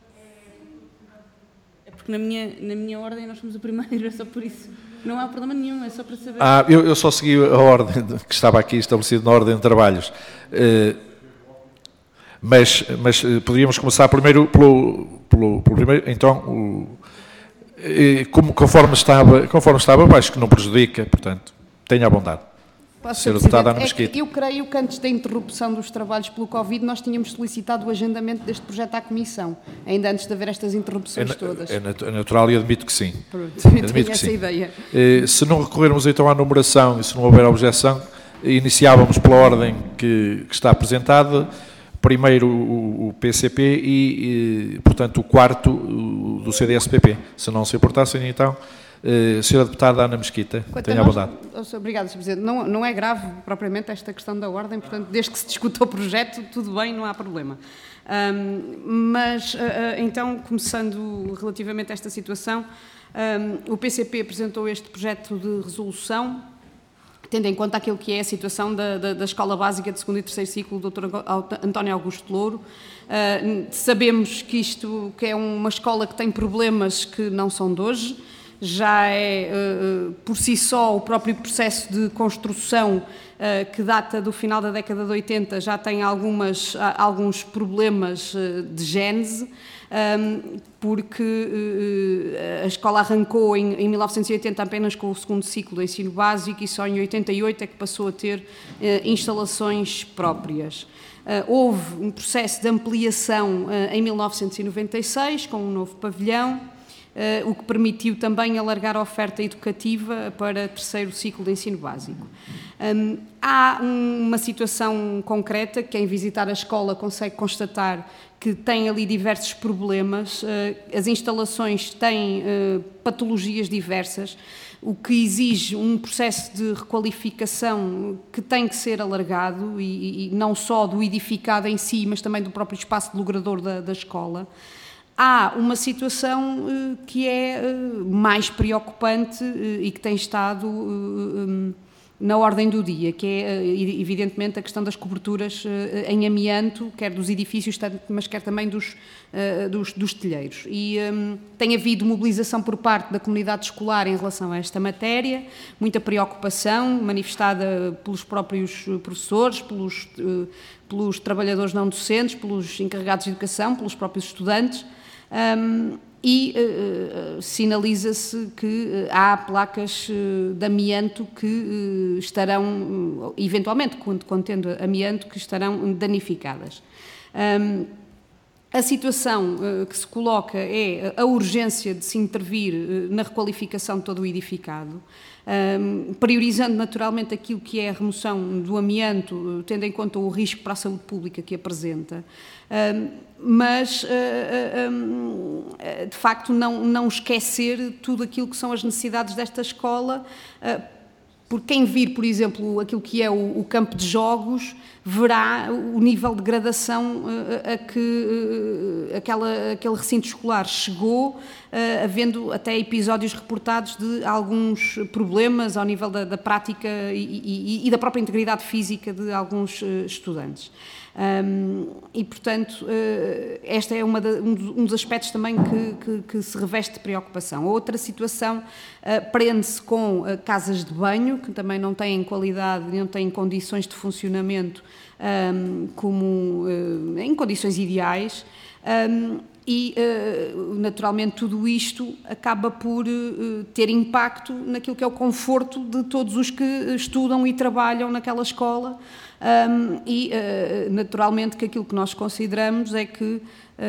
É porque na minha, na minha ordem nós somos o primeiro, é só por isso. Não há problema nenhum, é só para saber. Ah, eu, eu só segui a ordem que estava aqui estabelecida na ordem de trabalhos. Uh, Mas, mas poderíamos começar primeiro pelo, pelo, pelo primeiro, então, o, como, conforme estava, conforme estava, acho que não prejudica, portanto, tenha a bondade. Senhora deputada Ana Mesquita. É eu creio que antes da interrupção dos trabalhos pelo Covid, nós tínhamos solicitado o agendamento deste projeto à Comissão, ainda antes de haver estas interrupções é, todas. É natural e admito que sim. Pronto, admito que essa sim. ideia. Se não recorrermos então à numeração e se não houver objeção, iniciávamos pela ordem que, que está apresentada. Primeiro o, o P C P e, e, portanto, o quarto o, do C D S P P. Se não se importassem, então, eh, senhora deputada Ana Mesquita, tenha a bondade. Obrigada, senhor Presidente. Não, não é grave, propriamente, esta questão da ordem, portanto, desde que se discuta o projeto, tudo bem, não há problema. Um, mas, uh, uh, então, começando relativamente a esta situação, um, o P C P apresentou este projeto de resolução, tendo em conta aquilo que é a situação da, da, da Escola Básica de segundo e terceiro ciclo, do doutor António Augusto Louro. Uh, sabemos que isto que é uma escola que tem problemas que não são de hoje, já é, uh, por si só, o próprio processo de construção, uh, que data do final da década de oitenta, já tem algumas, uh, alguns problemas uh, de gênese. porque a escola arrancou em mil novecentos e oitenta apenas com o segundo ciclo do ensino básico e só em oitenta e oito é que passou a ter instalações próprias. Houve um processo de ampliação em mil novecentos e noventa e seis, com um novo pavilhão, o que permitiu também alargar a oferta educativa para terceiro ciclo de ensino básico. Há uma situação concreta, quem visitar a escola consegue constatar que tem ali diversos problemas, as instalações têm patologias diversas, o que exige um processo de requalificação que tem que ser alargado, e, e não só do edificado em si, mas também do próprio espaço de logrador da, da escola. Há uma situação uh, que é uh, mais preocupante uh, e que tem estado uh, um, na ordem do dia, que é, uh, evidentemente, a questão das coberturas uh, em amianto, quer dos edifícios, mas quer também dos, uh, dos, dos telheiros. E um, tem havido mobilização por parte da comunidade escolar em relação a esta matéria, muita preocupação manifestada pelos próprios professores, pelos, uh, pelos trabalhadores não docentes, pelos encarregados de educação, pelos próprios estudantes. Um, e uh, uh, sinaliza-se que uh, há placas uh, de amianto que uh, estarão, uh, eventualmente, contendo amianto, que estarão danificadas. Um, a situação uh, que se coloca é a urgência de se intervir uh, na requalificação de todo o edificado, um, priorizando naturalmente aquilo que é a remoção do amianto, uh, tendo em conta o risco para a saúde pública que apresenta. Um, mas, uh, uh, um, de facto, não, não esquecer tudo aquilo que são as necessidades desta escola, uh, porque quem vir, por exemplo, aquilo que é o, o campo de jogos, verá o nível de gradação uh, a que uh, aquela, aquele recinto escolar chegou, uh, havendo até episódios reportados de alguns problemas ao nível da, da prática e, e, e da própria integridade física de alguns uh, estudantes. Um, e, portanto, uh, este é uma de, um dos aspectos também que, que, que se reveste de preocupação. Outra situação uh, prende-se com uh, casas de banho, que também não têm qualidade, não têm condições de funcionamento um, como uh, em condições ideais. Um, E, naturalmente, tudo isto acaba por ter impacto naquilo que é o conforto de todos os que estudam e trabalham naquela escola e, naturalmente, que aquilo que nós consideramos é que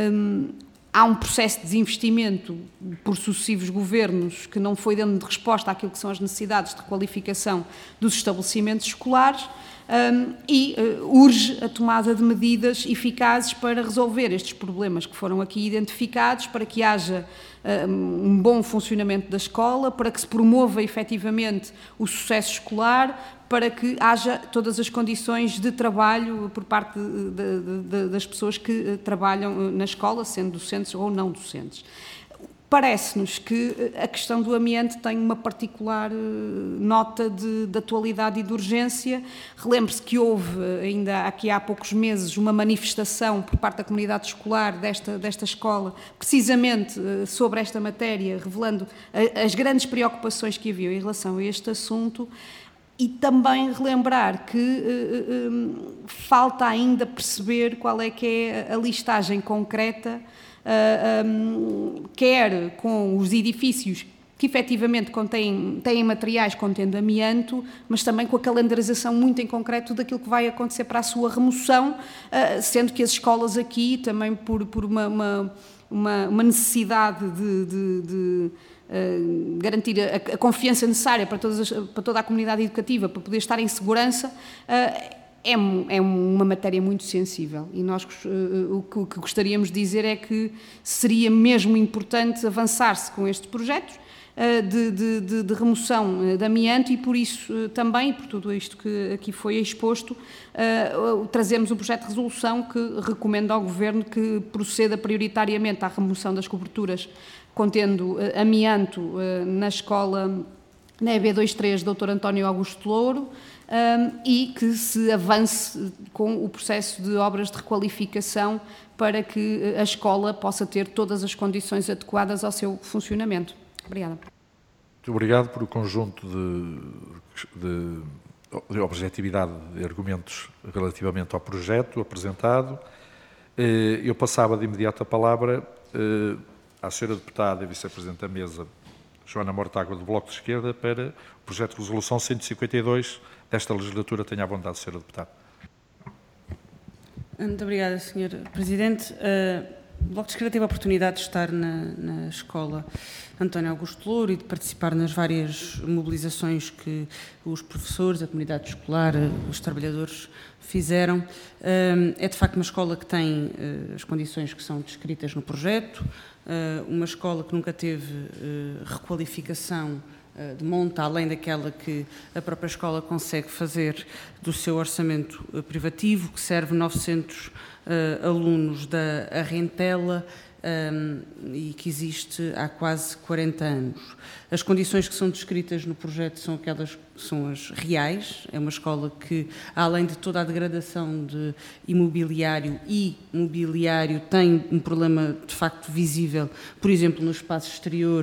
há um processo de desinvestimento por sucessivos governos que não foi dando resposta àquilo que são as necessidades de requalificação dos estabelecimentos escolares. Um, e uh, urge a tomada de medidas eficazes para resolver estes problemas que foram aqui identificados, para que haja uh, um bom funcionamento da escola, para que se promova efetivamente o sucesso escolar, para que haja todas as condições de trabalho por parte de, de, de, das pessoas que uh, trabalham na escola, sendo docentes ou não docentes. Parece-nos que a questão do ambiente tem uma particular nota de, de atualidade e de urgência. Relembre-se que houve, ainda aqui há poucos meses, uma manifestação por parte da comunidade escolar desta, desta escola, precisamente sobre esta matéria, revelando as grandes preocupações que havia em relação a este assunto. E também relembrar que uh, um, falta ainda perceber qual é que é a listagem concreta, Uh, um, quer com os edifícios que efetivamente contêm, têm materiais contendo amianto, mas também com a calendarização muito em concreto daquilo que vai acontecer para a sua remoção, uh, sendo que as escolas aqui, também por, por uma, uma, uma, uma necessidade de, de, de uh, garantir a, a confiança necessária para, todas as, para toda a comunidade educativa, para poder estar em segurança, uh, É, é uma matéria muito sensível e nós uh, o, que, o que gostaríamos de dizer é que seria mesmo importante avançar-se com estes projetos uh, de, de, de, de remoção de amianto e por isso uh, também, por tudo isto que aqui foi exposto, uh, uh, trazemos um projeto de resolução que recomenda ao Governo que proceda prioritariamente à remoção das coberturas contendo uh, amianto uh, na escola, na E B vinte e três, doutor António Augusto Louro, Um, e que se avance com o processo de obras de requalificação para que a escola possa ter todas as condições adequadas ao seu funcionamento. Obrigada. Muito obrigado por o conjunto de, de, de objetividade de argumentos relativamente ao projeto apresentado. Eu passava de imediato a palavra à senhora deputada e vice-presidente da mesa, Joana Mortágua, do Bloco de Esquerda, para o projeto de resolução cento e cinquenta e dois desta legislatura. Tenha a bondade, senhora deputada. Muito obrigada, senhor Presidente. Uh, o Bloco de Esquerda teve a oportunidade de estar na, na escola António Augusto Louro e de participar nas várias mobilizações que os professores, a comunidade escolar, os trabalhadores fizeram. Uh, é de facto uma escola que tem uh, as condições que são descritas no projeto, uh, uma escola que nunca teve uh, requalificação de monta, além daquela que a própria escola consegue fazer do seu orçamento privativo, que serve novecentos uh, alunos da Arrentela um, e que existe há quase quarenta anos. As condições que são descritas no projeto são aquelas que são as reais. É uma escola que, além de toda a degradação de imobiliário e mobiliário, tem um problema de facto visível, por exemplo, no espaço exterior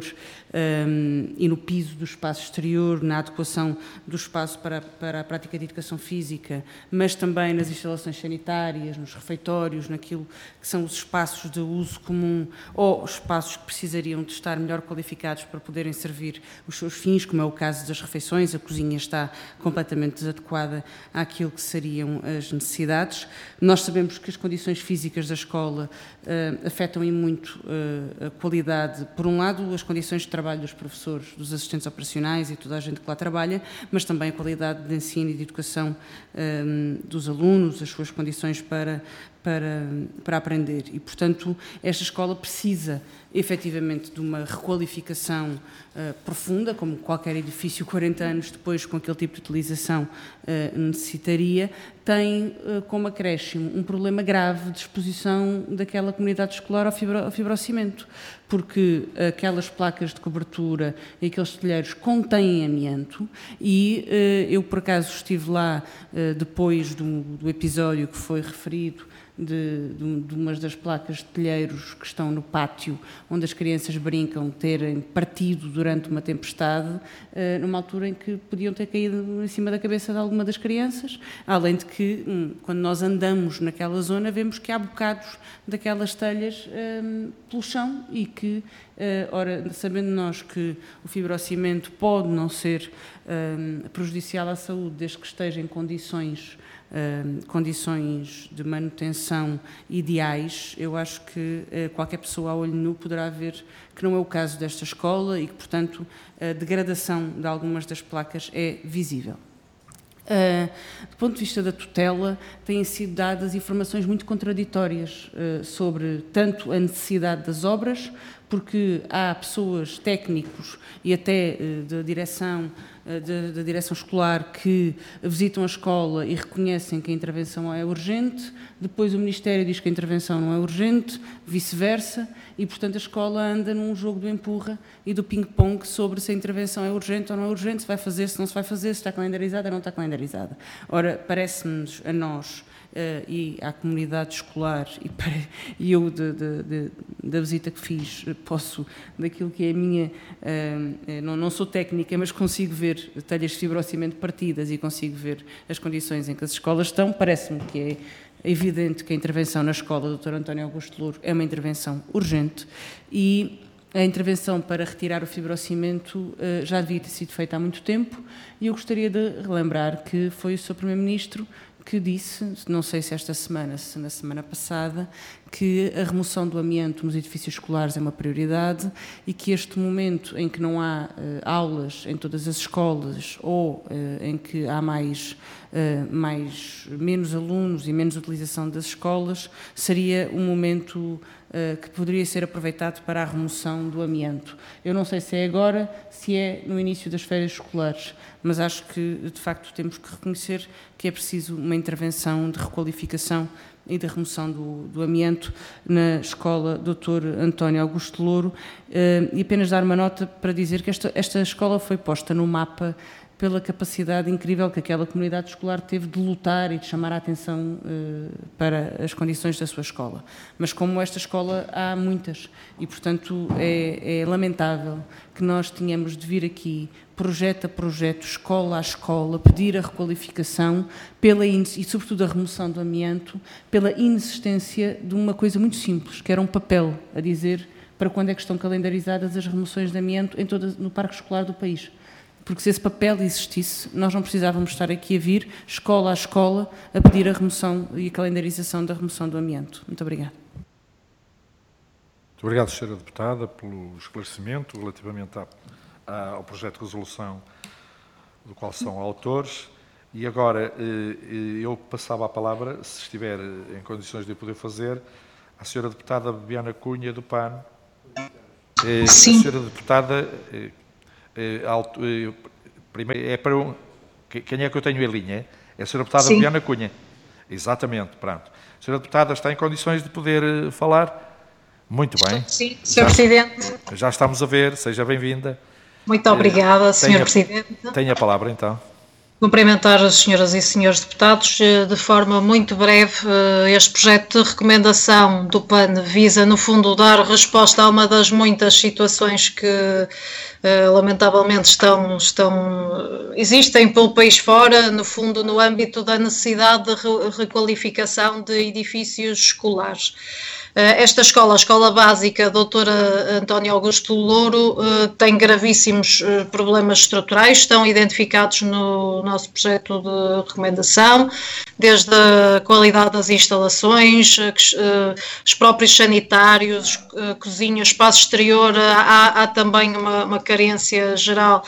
um, e no piso do espaço exterior, na adequação do espaço para, para a prática de educação física, mas também nas instalações sanitárias, nos refeitórios, naquilo que são os espaços de uso comum ou espaços que precisariam de estar melhor qualificados para poderem servir os seus fins, como é o caso das refeições. A cozinha está completamente desadequada àquilo que seriam as necessidades. Nós sabemos que as condições físicas da escola uh, afetam em muito uh, a qualidade, por um lado, as condições de trabalho dos professores, dos assistentes operacionais e toda a gente que lá trabalha, mas também a qualidade de ensino e de educação um, dos alunos, as suas condições para, para, para aprender. E, portanto, esta escola precisa efetivamente de uma requalificação uh, profunda, como qualquer edifício quarenta anos depois com aquele tipo de utilização uh, necessitaria. Tem uh, como acréscimo um problema grave de exposição daquela comunidade escolar ao, fibro, ao fibrocimento, porque aquelas placas de cobertura e aqueles telheiros contêm amianto e uh, eu por acaso estive lá uh, depois do, do episódio que foi referido De, de, de umas das placas de telheiros que estão no pátio, onde as crianças brincam, terem partido durante uma tempestade, uh, numa altura em que podiam ter caído em cima da cabeça de alguma das crianças, além de que, hum, quando nós andamos naquela zona, vemos que há bocados daquelas telhas um, pelo chão e que, uh, ora, sabendo nós que o fibrocimento pode não ser um, prejudicial à saúde, desde que esteja em condições Uh, condições de manutenção ideais, eu acho que uh, qualquer pessoa a olho nu poderá ver que não é o caso desta escola e que, portanto, a degradação de algumas das placas é visível. Uh, do ponto de vista da tutela, têm sido dadas informações muito contraditórias uh, sobre tanto a necessidade das obras, porque há pessoas, técnicos e até uh, da direção da direção escolar que visitam a escola e reconhecem que a intervenção é urgente, depois o Ministério diz que a intervenção não é urgente, vice-versa, e portanto a escola anda num jogo do empurra e do ping-pong sobre se a intervenção é urgente ou não é urgente, se vai fazer, se não se vai fazer, se está calendarizada ou não está calendarizada. Ora, parece-nos a nós Uh, e à comunidade escolar, e, para, e eu de, de, de, da visita que fiz, posso, daquilo que é a minha, uh, não, não sou técnica, mas consigo ver telhas de fibrocimento partidas e consigo ver as condições em que as escolas estão. Parece-me que é evidente que a intervenção na escola do doutor António Augusto Louro é uma intervenção urgente e a intervenção para retirar o fibrocimento uh, já devia ter sido feita há muito tempo e eu gostaria de relembrar que foi o senhor Primeiro-Ministro que disse, não sei se esta semana, se na semana passada, que a remoção do amianto nos edifícios escolares é uma prioridade e que este momento em que não há uh, aulas em todas as escolas ou uh, em que há mais, uh, mais, menos alunos e menos utilização das escolas, seria um momento uh, que poderia ser aproveitado para a remoção do amianto. Eu não sei se é agora, se é no início das férias escolares, mas acho que, de facto, temos que reconhecer que é preciso uma intervenção de requalificação e de remoção do, do amianto na escola doutor António Augusto Louro, uh, e apenas dar uma nota para dizer que esta, esta escola foi posta no mapa pela capacidade incrível que aquela comunidade escolar teve de lutar e de chamar a atenção eh, para as condições da sua escola. Mas como esta escola há muitas e, portanto, é, é lamentável que nós tenhamos de vir aqui, projeto a projeto, escola a escola, pedir a requalificação pela, e, sobretudo, a remoção do amianto, pela inexistência de uma coisa muito simples, que era um papel a dizer para quando é que estão calendarizadas as remoções de amianto em todo, no parque escolar do país. Porque se esse papel existisse, nós não precisávamos estar aqui a vir, escola a escola, a pedir a remoção e a calendarização da remoção do amianto. Muito obrigada. Muito obrigado, senhora Deputada, pelo esclarecimento relativamente à, à, ao projeto de resolução do qual são autores. E agora, eu passava a palavra, se estiver em condições de o poder fazer, à senhora Deputada Bebiana Cunha, do P A N. Sim. A senhora Deputada... Primeiro, é para um, quem é que eu tenho em linha? É a senhora Deputada Bebiana Cunha. Exatamente, pronto. A senhora Deputada está em condições de poder falar? Muito bem. Sim, senhor Presidente. Já estamos a ver, seja bem-vinda. Muito obrigada, senhor Presidente. Tenha a palavra, então. Cumprimentar as senhoras e senhores deputados. De forma muito breve, este projeto de recomendação do P A N visa, no fundo, dar resposta a uma das muitas situações que, lamentavelmente, estão, estão, existem pelo país fora, no fundo, no âmbito da necessidade de requalificação de edifícios escolares. Esta escola, a Escola Básica doutora António Augusto Louro, tem gravíssimos problemas estruturais, estão identificados no nosso projeto de recomendação, desde a qualidade das instalações, os próprios sanitários, cozinha, espaço exterior, há, há também uma, uma carência geral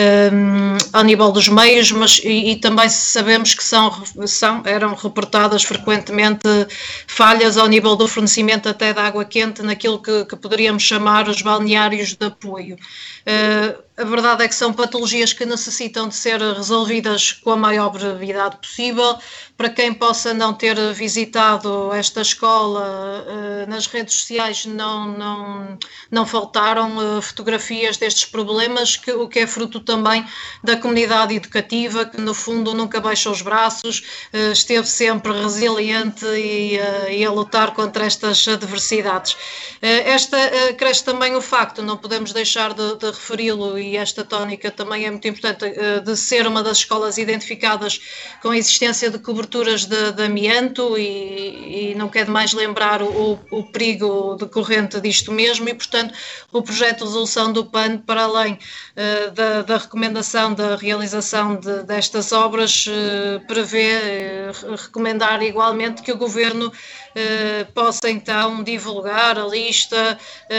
um, ao nível dos meios, mas e, e também sabemos que são, são, eram reportadas frequentemente falhas ao nível do fornecimento até de água quente naquilo que, que poderíamos chamar os balneários de apoio. Uh, a verdade é que são patologias que necessitam de ser resolvidas com a maior brevidade possível. Para quem possa não ter visitado esta escola, uh, nas redes sociais não, não, não faltaram uh, fotografias destes problemas, que, o que é fruto também da comunidade educativa, que no fundo nunca baixou os braços, uh, esteve sempre resiliente e, uh, e a lutar contra estas adversidades. Uh, esta uh, cresce também o facto, não podemos deixar de, de referi-lo, e esta tónica também é muito importante, de ser uma das escolas identificadas com a existência de coberturas de, de amianto, e, e não quero mais lembrar o, o perigo decorrente disto mesmo, e portanto o projeto de resolução do P A N, para além uh, da, da recomendação da realização de, destas obras, uh, prevê uh, recomendar igualmente que o Governo Uh, possa então divulgar a lista,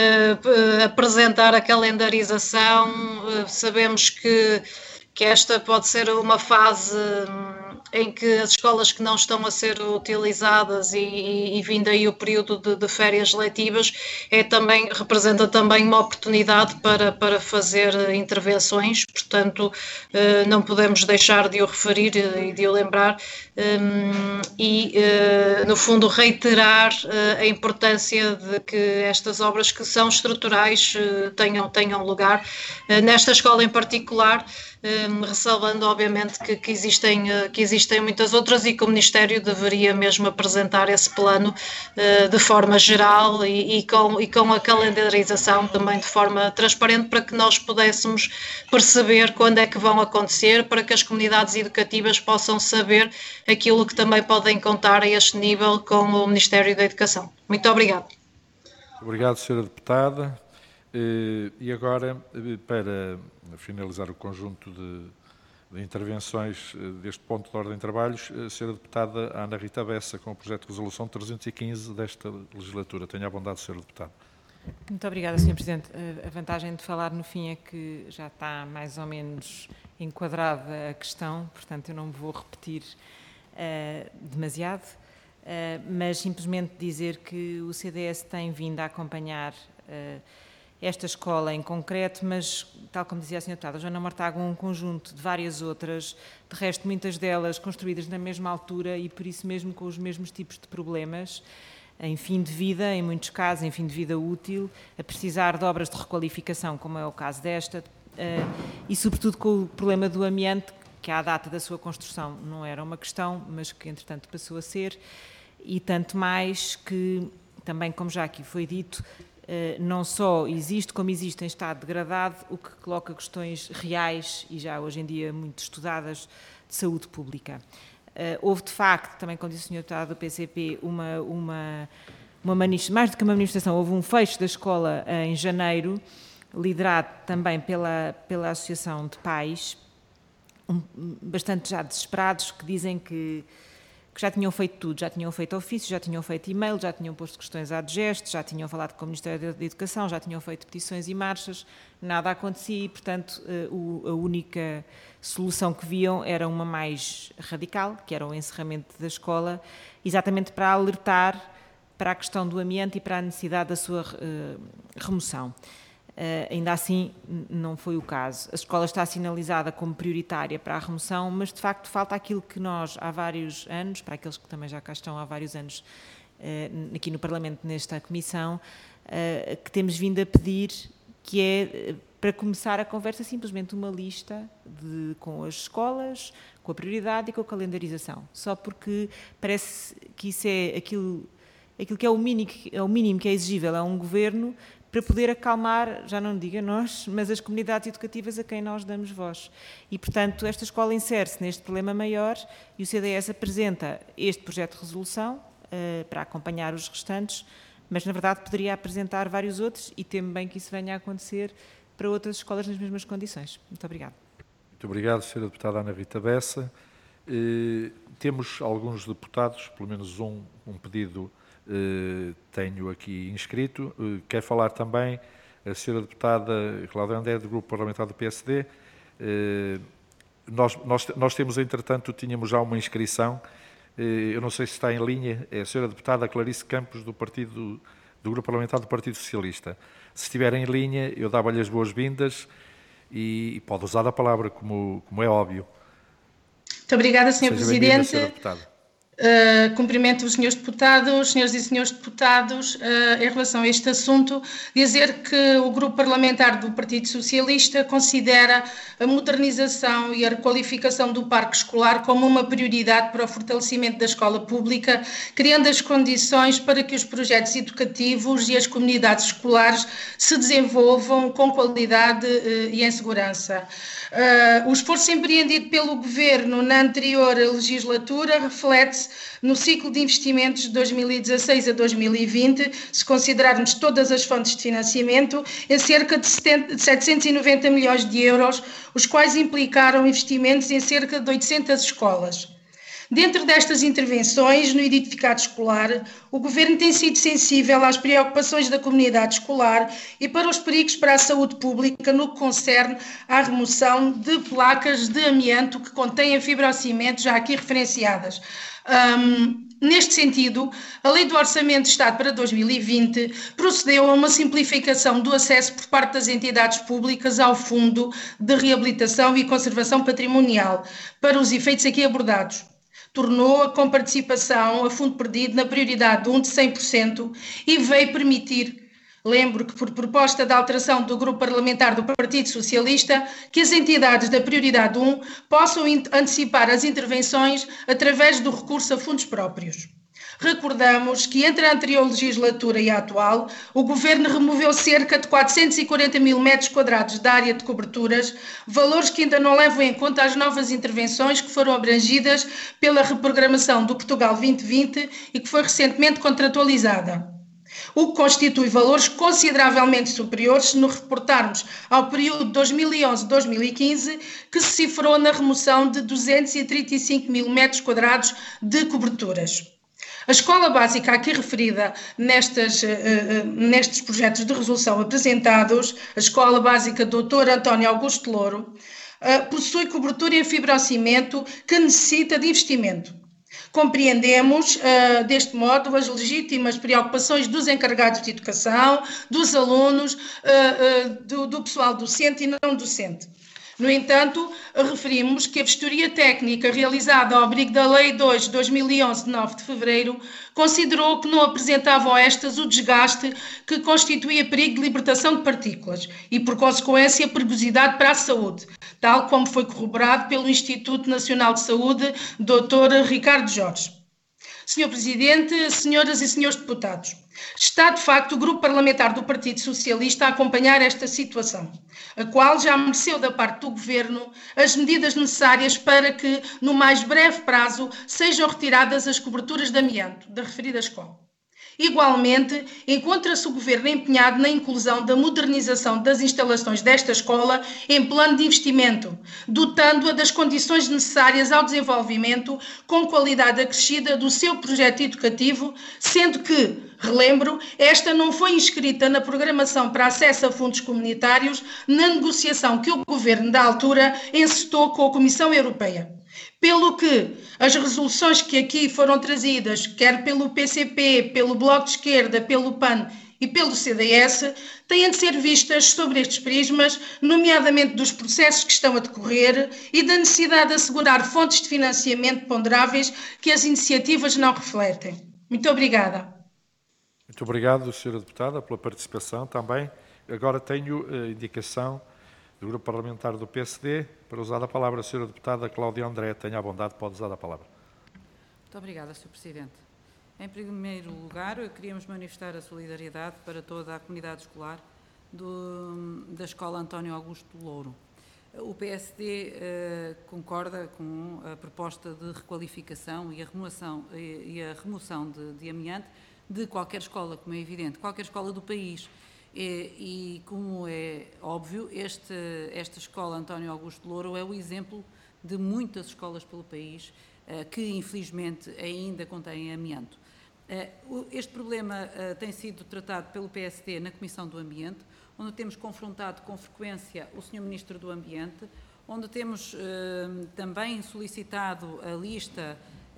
uh, uh, apresentar a calendarização. Uh, sabemos que, que esta pode ser uma fase um, em que as escolas que não estão a ser utilizadas e, e, e vindo aí o período de, de férias letivas, é também, representa também uma oportunidade para, para fazer intervenções, portanto uh, não podemos deixar de o referir e de o lembrar. Um, e, uh, no fundo, reiterar uh, a importância de que estas obras, que são estruturais, uh, tenham, tenham lugar uh, nesta escola em particular, um, ressalvando, obviamente, que, que, existem, uh, que existem muitas outras, e que o Ministério deveria mesmo apresentar esse plano uh, de forma geral e, e, com, e com a calendarização também de forma transparente, para que nós pudéssemos perceber quando é que vão acontecer, para que as comunidades educativas possam saber aquilo que também podem contar a este nível com o Ministério da Educação. Muito obrigado. Obrigado, senhora Deputada. E agora, para finalizar o conjunto de, de intervenções deste ponto de ordem de trabalhos, a senhora Deputada Ana Rita Bessa, com o projeto de resolução trezentos e quinze desta legislatura. Tenha a bondade, senhora Deputada. Muito obrigada, senhor Presidente. A vantagem de falar no fim é que já está mais ou menos enquadrada a questão, portanto eu não me vou repetir Uh, demasiado, uh, mas simplesmente dizer que o C D S tem vindo a acompanhar uh, esta escola em concreto, mas, tal como dizia a senhora Deputada Joana Mortágua, um conjunto de várias outras, de resto muitas delas construídas na mesma altura e por isso mesmo com os mesmos tipos de problemas, em fim de vida, em muitos casos em fim de vida útil, a precisar de obras de requalificação, como é o caso desta, e sobretudo com o problema do amianto, que à data da sua construção não era uma questão, mas que entretanto passou a ser, e tanto mais que, também como já aqui foi dito, não só existe, como existe em estado degradado, o que coloca questões reais e já hoje em dia muito estudadas de saúde pública. Houve de facto, também como disse o senhor deputado do P C P, uma, uma, uma manifestação, mais do que uma manifestação, houve um fecho da escola em janeiro, liderado também pela, pela Associação de Pais, um, bastante já desesperados, que dizem que, que já tinham feito tudo, já tinham feito ofício, já tinham feito e-mail, já tinham posto questões ad gesto, já tinham falado com o Ministério da Educação, já tinham feito petições e marchas, nada acontecia e, portanto, a única solução que viam era uma mais radical, que era o encerramento da escola, exatamente para alertar para a questão do amianto e para a necessidade da sua uh, remoção. Uh, ainda assim, não foi o caso. A escola está sinalizada como prioritária para a remoção, mas de facto falta aquilo que nós há vários anos, para aqueles que também já cá estão há vários anos uh, aqui no Parlamento, nesta comissão, uh, que temos vindo a pedir, que é uh, para começar a conversa simplesmente uma lista de, com as escolas, com a prioridade e com a calendarização. Só porque parece que isso é aquilo, aquilo que é o mínimo, é o mínimo que é exigível a um governo para poder acalmar, já não digo a nós, mas as comunidades educativas a quem nós damos voz. E, portanto, esta escola insere-se neste problema maior e o C D S apresenta este projeto de resolução uh, para acompanhar os restantes, mas, na verdade, poderia apresentar vários outros e temo bem que isso venha a acontecer para outras escolas nas mesmas condições. Muito obrigada. Muito obrigado, senhora Deputada Ana Rita Bessa. Uh, temos alguns deputados, pelo menos um, um pedido Uh, tenho aqui inscrito. Uh, quer falar também a senhora deputada Cláudia André, do Grupo Parlamentar do P S D. Uh, nós, nós, nós temos, entretanto, tínhamos já uma inscrição, uh, eu não sei se está em linha, é a senhora deputada Clarice Campos, do, partido, do Grupo Parlamentar do Partido Socialista. Se estiver em linha, eu dava-lhe as boas-vindas e, e pode usar a palavra, como, como é óbvio. Muito obrigada, senhor Presidente. Senhora deputada. Uh, cumprimento os senhores deputados, senhores e senhores deputados, uh, em relação a este assunto, dizer que o Grupo Parlamentar do Partido Socialista considera a modernização e a requalificação do parque escolar como uma prioridade para o fortalecimento da escola pública, criando as condições para que os projetos educativos e as comunidades escolares se desenvolvam com qualidade uh, e em segurança. Uh, o esforço empreendido pelo Governo na anterior legislatura reflete-se no ciclo de investimentos de dois mil e dezasseis a dois mil e vinte, se considerarmos todas as fontes de financiamento, em cerca de setecentos e noventa milhões de euros, os quais implicaram investimentos em cerca de oitocentas escolas. Dentro destas intervenções no edificado escolar, o Governo tem sido sensível às preocupações da comunidade escolar e para os perigos para a saúde pública no que concerne à remoção de placas de amianto que contêm fibrocimento, já aqui referenciadas. Um, neste sentido, a Lei do Orçamento de Estado para dois mil e vinte procedeu a uma simplificação do acesso por parte das entidades públicas ao Fundo de Reabilitação e Conservação Patrimonial, para os efeitos aqui abordados. Tornou a comparticipação a fundo perdido na prioridade um de cem por cento e veio permitir, lembro que por proposta de alteração do Grupo Parlamentar do Partido Socialista, que as entidades da prioridade um possam antecipar as intervenções através do recurso a fundos próprios. Recordamos que entre a anterior legislatura e a atual, o Governo removeu cerca de quatrocentos e quarenta mil metros quadrados de área de coberturas, valores que ainda não levam em conta as novas intervenções que foram abrangidas pela reprogramação do Portugal vinte vinte e que foi recentemente contratualizada, o que constitui valores consideravelmente superiores se nos reportarmos ao período de dois mil e onze a dois mil e quinze, que se cifrou na remoção de duzentos e trinta e cinco mil metros quadrados de coberturas. A escola básica aqui referida nestas, uh, uh, nestes projetos de resolução apresentados, a Escola Básica doutor António Augusto Louro, uh, possui cobertura em fibrocimento que necessita de investimento. Compreendemos, uh, deste modo, as legítimas preocupações dos encarregados de educação, dos alunos, uh, uh, do, do pessoal docente e não docente. No entanto, referimos que a vistoria técnica realizada ao abrigo da Lei dois de dois mil e onze, de nove de fevereiro, considerou que não apresentavam estas o desgaste que constituía perigo de libertação de partículas e, por consequência, perigosidade para a saúde, tal como foi corroborado pelo Instituto Nacional de Saúde, doutor Ricardo Jorge. senhor Presidente, senhoras e senhores deputados, está de facto o Grupo Parlamentar do Partido Socialista a acompanhar esta situação, a qual já mereceu da parte do Governo as medidas necessárias para que, no mais breve prazo, sejam retiradas as coberturas de amianto da referida escola. Igualmente, encontra-se o Governo empenhado na inclusão da modernização das instalações desta escola em plano de investimento, dotando-a das condições necessárias ao desenvolvimento com qualidade acrescida do seu projeto educativo, sendo que, relembro, esta não foi inscrita na programação para acesso a fundos comunitários na negociação que o Governo da altura encetou com a Comissão Europeia. Pelo que as resoluções que aqui foram trazidas, quer pelo P C P, pelo Bloco de Esquerda, pelo P A N e pelo C D S, têm de ser vistas sobre estes prismas, nomeadamente dos processos que estão a decorrer e da necessidade de assegurar fontes de financiamento ponderáveis que as iniciativas não refletem. Muito obrigada. Muito obrigado, senhora Deputada, pela participação também. Agora tenho a indicação do Grupo Parlamentar do P S D, para usar a palavra a senhora Deputada Cláudia André. Tenha a bondade, pode usar a palavra. Muito obrigada, senhor Presidente. Em primeiro lugar, queríamos manifestar a solidariedade para toda a comunidade escolar do, da Escola António Augusto Louro. O P S D eh, concorda com a proposta de requalificação e a remoção, e, e a remoção de, de amianto de qualquer escola, como é evidente, qualquer escola do país. E, e como é óbvio, este, esta escola António Augusto Louro é o exemplo de muitas escolas pelo país uh, que, infelizmente, ainda contêm amianto. Uh, este problema uh, tem sido tratado pelo P S D na Comissão do Ambiente, onde temos confrontado com frequência o senhor Ministro do Ambiente, onde temos uh, também solicitado a lista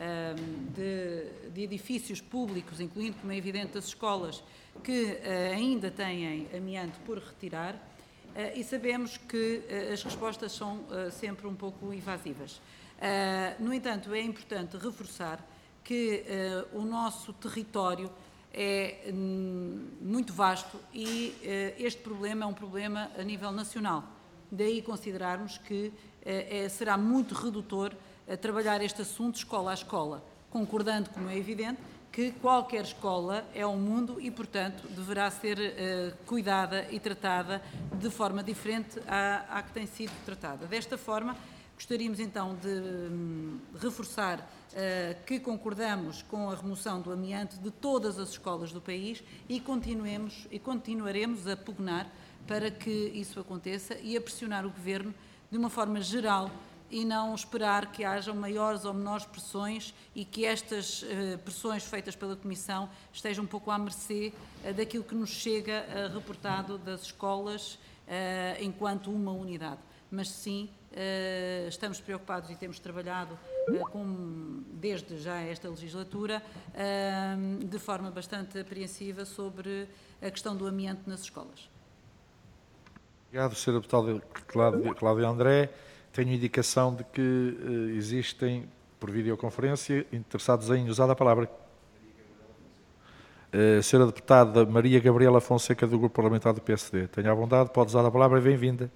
uh, de, de edifícios públicos, incluindo, como é evidente, as escolas, que uh, ainda têm amianto por retirar, uh, e sabemos que uh, as respostas são uh, sempre um pouco evasivas. Uh, no entanto, é importante reforçar que uh, o nosso território é hum, muito vasto e uh, este problema é um problema a nível nacional. Daí considerarmos que uh, é, será muito redutor uh, trabalhar este assunto escola a escola, concordando, como é evidente, que qualquer escola é um mundo e, portanto, deverá ser uh, cuidada e tratada de forma diferente à, à que tem sido tratada. Desta forma, gostaríamos então de um, reforçar uh, que concordamos com a remoção do amianto de todas as escolas do país e continuemos e continuaremos a pugnar para que isso aconteça e a pressionar o Governo de uma forma geral e não esperar que hajam maiores ou menores pressões e que estas uh, pressões feitas pela Comissão estejam um pouco à mercê uh, daquilo que nos chega uh, reportado das escolas uh, enquanto uma unidade. Mas sim, uh, estamos preocupados e temos trabalhado uh, com, desde já esta legislatura uh, de forma bastante apreensiva sobre a questão do amianto nas escolas. Obrigado, senhora Deputada Cláudia André. Tenho indicação de que uh, existem, por videoconferência, interessados em usar a palavra. Uh, senhora Deputada Maria Gabriela Fonseca, do Grupo Parlamentar do P S D. Tenha a bondade, pode usar a palavra e bem-vinda.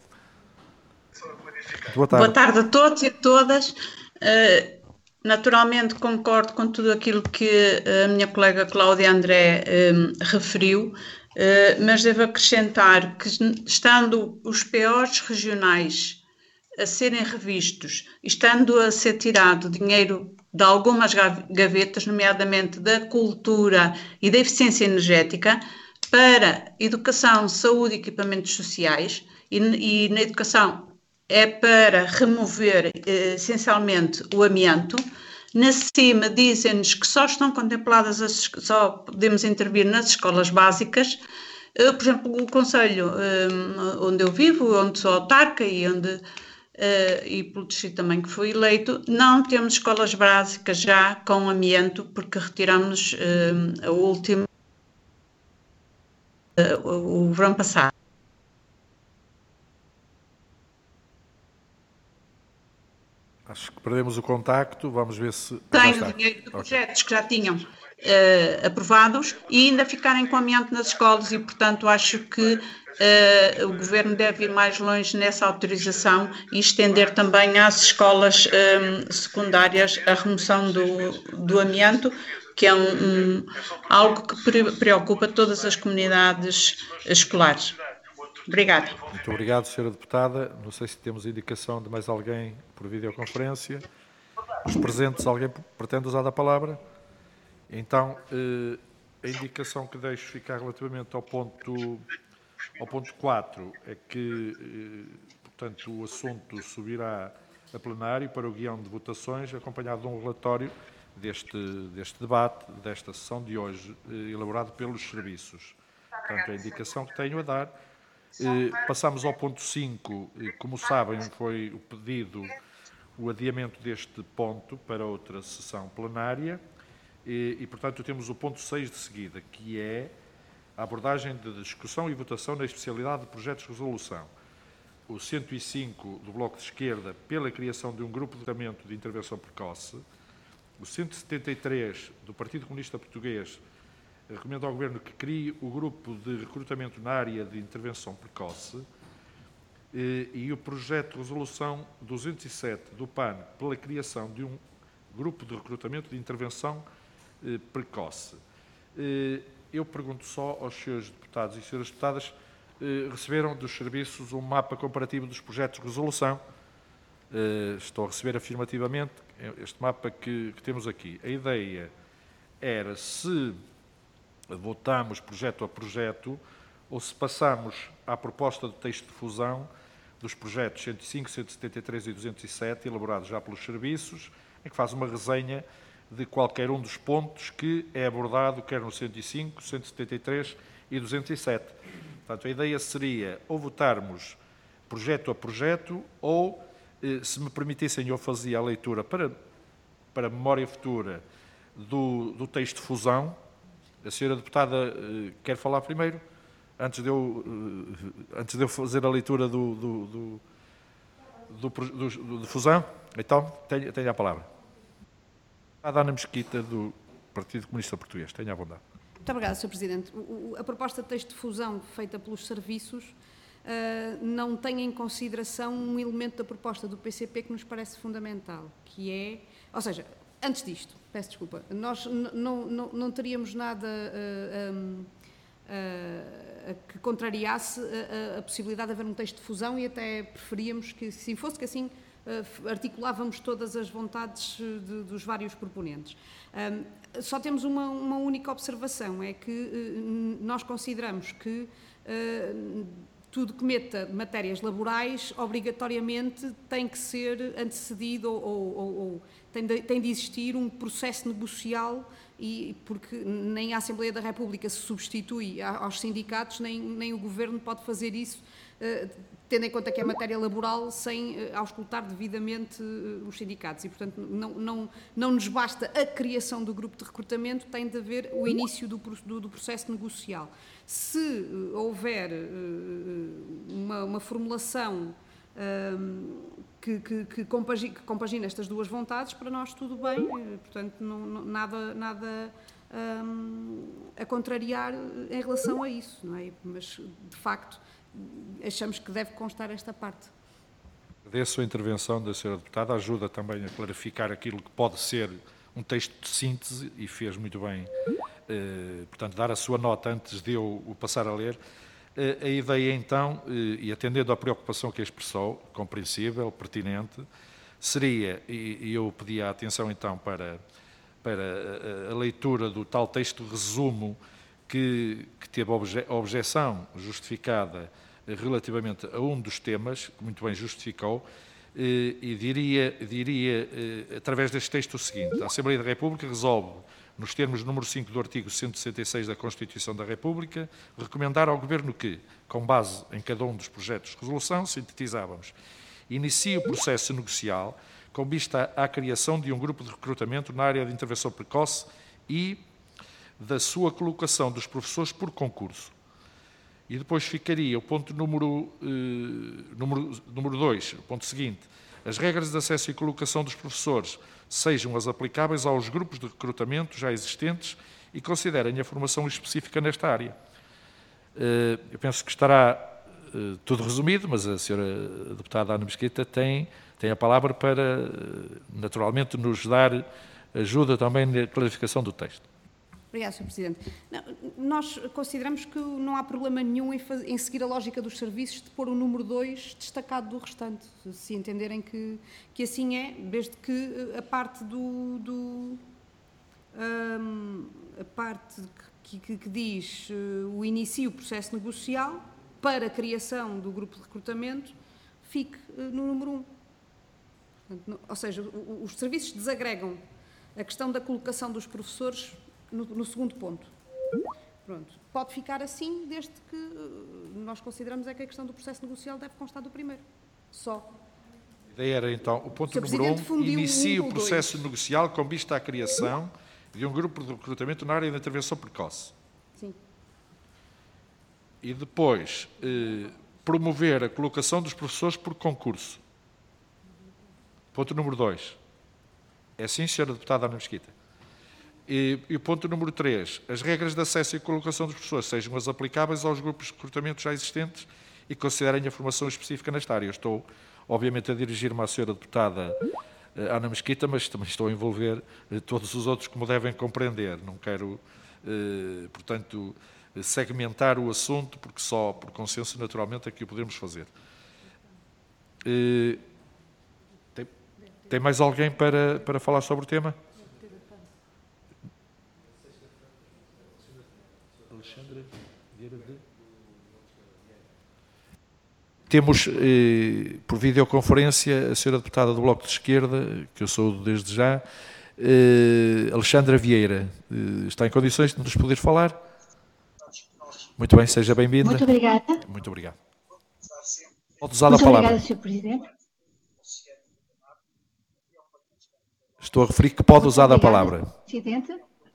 Boa tarde. Boa tarde a todos e a todas. Uh, naturalmente concordo com tudo aquilo que a minha colega Cláudia André um, referiu, uh, mas devo acrescentar que, estando os P Os regionais a serem revistos, estando a ser tirado dinheiro de algumas gavetas, nomeadamente da cultura e da eficiência energética, para educação, saúde e equipamentos sociais, e, e na educação é para remover essencialmente o amianto. Na cima dizem-nos que só estão contempladas, as, só podemos intervir nas escolas básicas. Por exemplo, o concelho onde eu vivo, onde sou autarca e onde Uh, e pelo distrito também que foi eleito, não temos escolas básicas já com amianto, porque retiramos uh, a última uh, o, o verão passado. Acho que perdemos o contacto, vamos ver se... Tem dinheiro de projetos okay. que já tinham uh, aprovados e ainda ficar encaminhando nas escolas e, portanto, acho que uh, o Governo deve ir mais longe nessa autorização e estender também às escolas um, secundárias a remoção do, do amianto, que é um, um, algo que preocupa todas as comunidades escolares. Obrigada. Muito obrigado, senhora Deputada. Não sei se temos indicação de mais alguém por videoconferência. Os presentes, alguém pretende usar a palavra? Então, eh, a indicação que deixo ficar relativamente ao ponto, ao ponto quatro é que, eh, portanto, o assunto subirá a plenário para o guião de votações, acompanhado de um relatório deste, deste debate, desta sessão de hoje, eh, elaborado pelos serviços. Portanto, a indicação que tenho a dar. Eh, passamos ao ponto cinco, eh, como sabem, foi o pedido, o adiamento deste ponto para outra sessão plenária e, e, portanto, temos o ponto seis de seguida, que é a abordagem de discussão e votação na especialidade de projetos de resolução. O cento e cinco do Bloco de Esquerda, pela criação de um grupo de tratamento de intervenção precoce. O cento e setenta e três do Partido Comunista Português recomenda ao Governo que crie o grupo de recrutamento na área de intervenção precoce e o projeto de resolução duzentos e sete do P A N pela criação de um grupo de recrutamento de intervenção precoce. Eu pergunto só aos senhores deputados e senhoras deputadas, receberam dos serviços um mapa comparativo dos projetos de resolução? Estou a receber afirmativamente este mapa que, que temos aqui. A ideia era se votamos projeto a projeto ou se passamos à proposta de texto de fusão dos projetos cento e cinco, cento e setenta e três e duzentos e sete, elaborados já pelos serviços, em que faz uma resenha de qualquer um dos pontos que é abordado, quer no cento e cinco, cento e setenta e três e duzentos e sete. Portanto, a ideia seria ou votarmos projeto a projeto ou, se me permitissem, eu fazia a leitura para, para a memória futura do, do texto de fusão. A senhora deputada uh, quer falar primeiro, antes de eu, uh, antes de eu fazer a leitura do, do, do, do, do, do, do fusão? Então, tenha, tenha a palavra. A Ana Mesquita, do Partido Comunista Português. Tenha a vontade. Muito obrigada, senhor Presidente. O, a proposta de texto de fusão feita pelos serviços uh, não tem em consideração um elemento da proposta do P C P que nos parece fundamental, que é, ou seja, antes disto, peço desculpa, nós não, não, não teríamos nada uh, um, uh, que contrariasse a, a possibilidade de haver um texto de fusão e até preferíamos que, se fosse que assim, uh, articulávamos todas as vontades de, dos vários proponentes. Um, só temos uma, uma única observação, é que uh, nós consideramos que uh, tudo que meta matérias laborais, obrigatoriamente tem que ser antecedido ou, ou, ou tem, de, tem de existir um processo negocial, e, porque nem a Assembleia da República se substitui aos sindicatos, nem, nem o Governo pode fazer isso, uh, tendo em conta que é matéria laboral, sem uh, auscultar devidamente uh, os sindicatos. E, portanto, não, não, não nos basta a criação do grupo de recrutamento, tem de haver o início do, do, do processo negocial. Se uh, houver uh, uma, uma formulação uh, que, que, que, compagina, que compagina estas duas vontades, para nós tudo bem, uh, portanto, não, não, nada, nada um, a contrariar em relação a isso, não é? Mas, de facto, achamos que deve constar esta parte. Agradeço a intervenção da senhora deputada, ajuda também a clarificar aquilo que pode ser um texto de síntese e fez muito bem, eh, portanto, dar a sua nota antes de eu o passar a ler. Eh, a ideia, então, eh, e atendendo à preocupação que expressou, compreensível, pertinente, seria, e, e eu pedi a atenção, então, para, para a, a leitura do tal texto de resumo que, que teve obje, a objeção justificada relativamente a um dos temas, que muito bem justificou, e, e diria, diria, através deste texto, o seguinte: a Assembleia da República resolve, nos termos número cinco do artigo cento e sessenta e seis da Constituição da República, recomendar ao Governo que, com base em cada um dos projetos de resolução, sintetizávamos, inicie o processo negocial com vista à criação de um grupo de recrutamento na área de intervenção precoce e da sua colocação dos professores por concurso. E depois ficaria o ponto número, eh, número, número dois, o ponto seguinte, as regras de acesso e colocação dos professores sejam as aplicáveis aos grupos de recrutamento já existentes e considerem a formação específica nesta área. Eu penso que estará tudo resumido, mas a senhora deputada Ana Mesquita tem, tem a palavra para, naturalmente, nos dar ajuda também na clarificação do texto. Obrigada, senhor Presidente. Não, nós consideramos que não há problema nenhum em, faz, em seguir a lógica dos serviços de pôr o número dois destacado do restante, se entenderem que, que assim é, desde que a parte do... do um, a parte que, que, que diz uh, o início do processo negocial para a criação do grupo de recrutamento fique uh, no número um. Portanto, no, ou seja, o, os serviços desagregam a questão da colocação dos professores no, no segundo ponto. Pronto. Pode ficar assim, desde que uh, nós consideramos é que a questão do processo negocial deve constar do primeiro. Só. A ideia era, então, o ponto o número um, inicia um, o processo dois. negocial com vista à criação de um grupo de recrutamento na área da intervenção precoce. Sim. E depois, eh, promover a colocação dos professores por concurso. Ponto número dois. É assim, senhora deputada Ana Mesquita? E, e o ponto número três. As regras de acesso e colocação dos professores sejam as aplicáveis aos grupos de recrutamento já existentes e considerem a formação específica nesta área. Eu estou, obviamente, a dirigir-me à senhora deputada Ana Mesquita, mas também estou a envolver todos os outros, como devem compreender. Não quero, eh, portanto, segmentar o assunto, porque só por consenso, naturalmente, é que o podemos fazer. Eh, tem, tem mais alguém para, para falar sobre o tema? Alexandra Vieira de... Temos, eh, por videoconferência, a senhora deputada do Bloco de Esquerda, que eu saúdo desde já, eh, Alexandra Vieira. Eh, está em condições de nos poder falar? Muito bem, seja bem-vinda. Muito obrigada. Muito obrigado. Pode usar Muito a palavra. Obrigada, senhor Presidente. Estou a referir que pode Muito usar obrigada, a palavra. Presidente.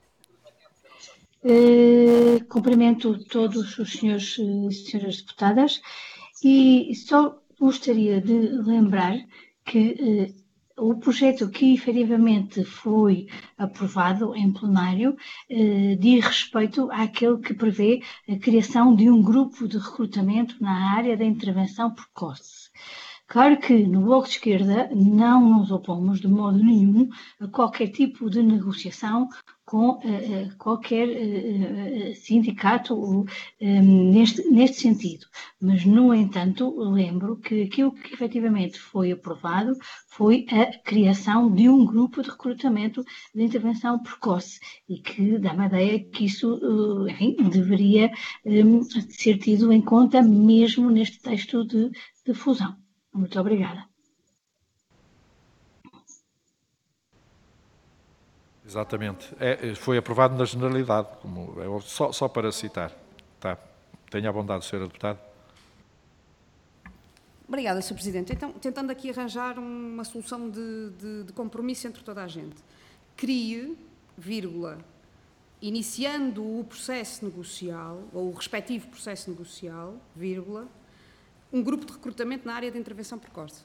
Uh, cumprimento todos os senhores e senhoras deputadas e só gostaria de lembrar que uh, o projeto que efetivamente foi aprovado em plenário uh, diz respeito àquele que prevê a criação de um grupo de recrutamento na área da intervenção precoce. Claro que no Bloco de Esquerda não nos opomos de modo nenhum a qualquer tipo de negociação com uh, qualquer uh, sindicato uh, um, neste, neste sentido. Mas, no entanto, lembro que aquilo que efetivamente foi aprovado foi a criação de um grupo de recrutamento de intervenção precoce e que dá-me a ideia que isso uh, enfim, deveria um, ser tido em conta mesmo neste texto de, de fusão. Muito obrigada. Exatamente. É, foi aprovado na generalidade, como, é, só, só para citar. Tá. Tenha a bondade, senhora deputada. Obrigada, senhor Presidente. Então, tentando aqui arranjar uma solução de, de, de compromisso entre toda a gente. Crie, vírgula, iniciando o processo negocial, ou o respectivo processo negocial, vírgula, um grupo de recrutamento na área de intervenção precoce.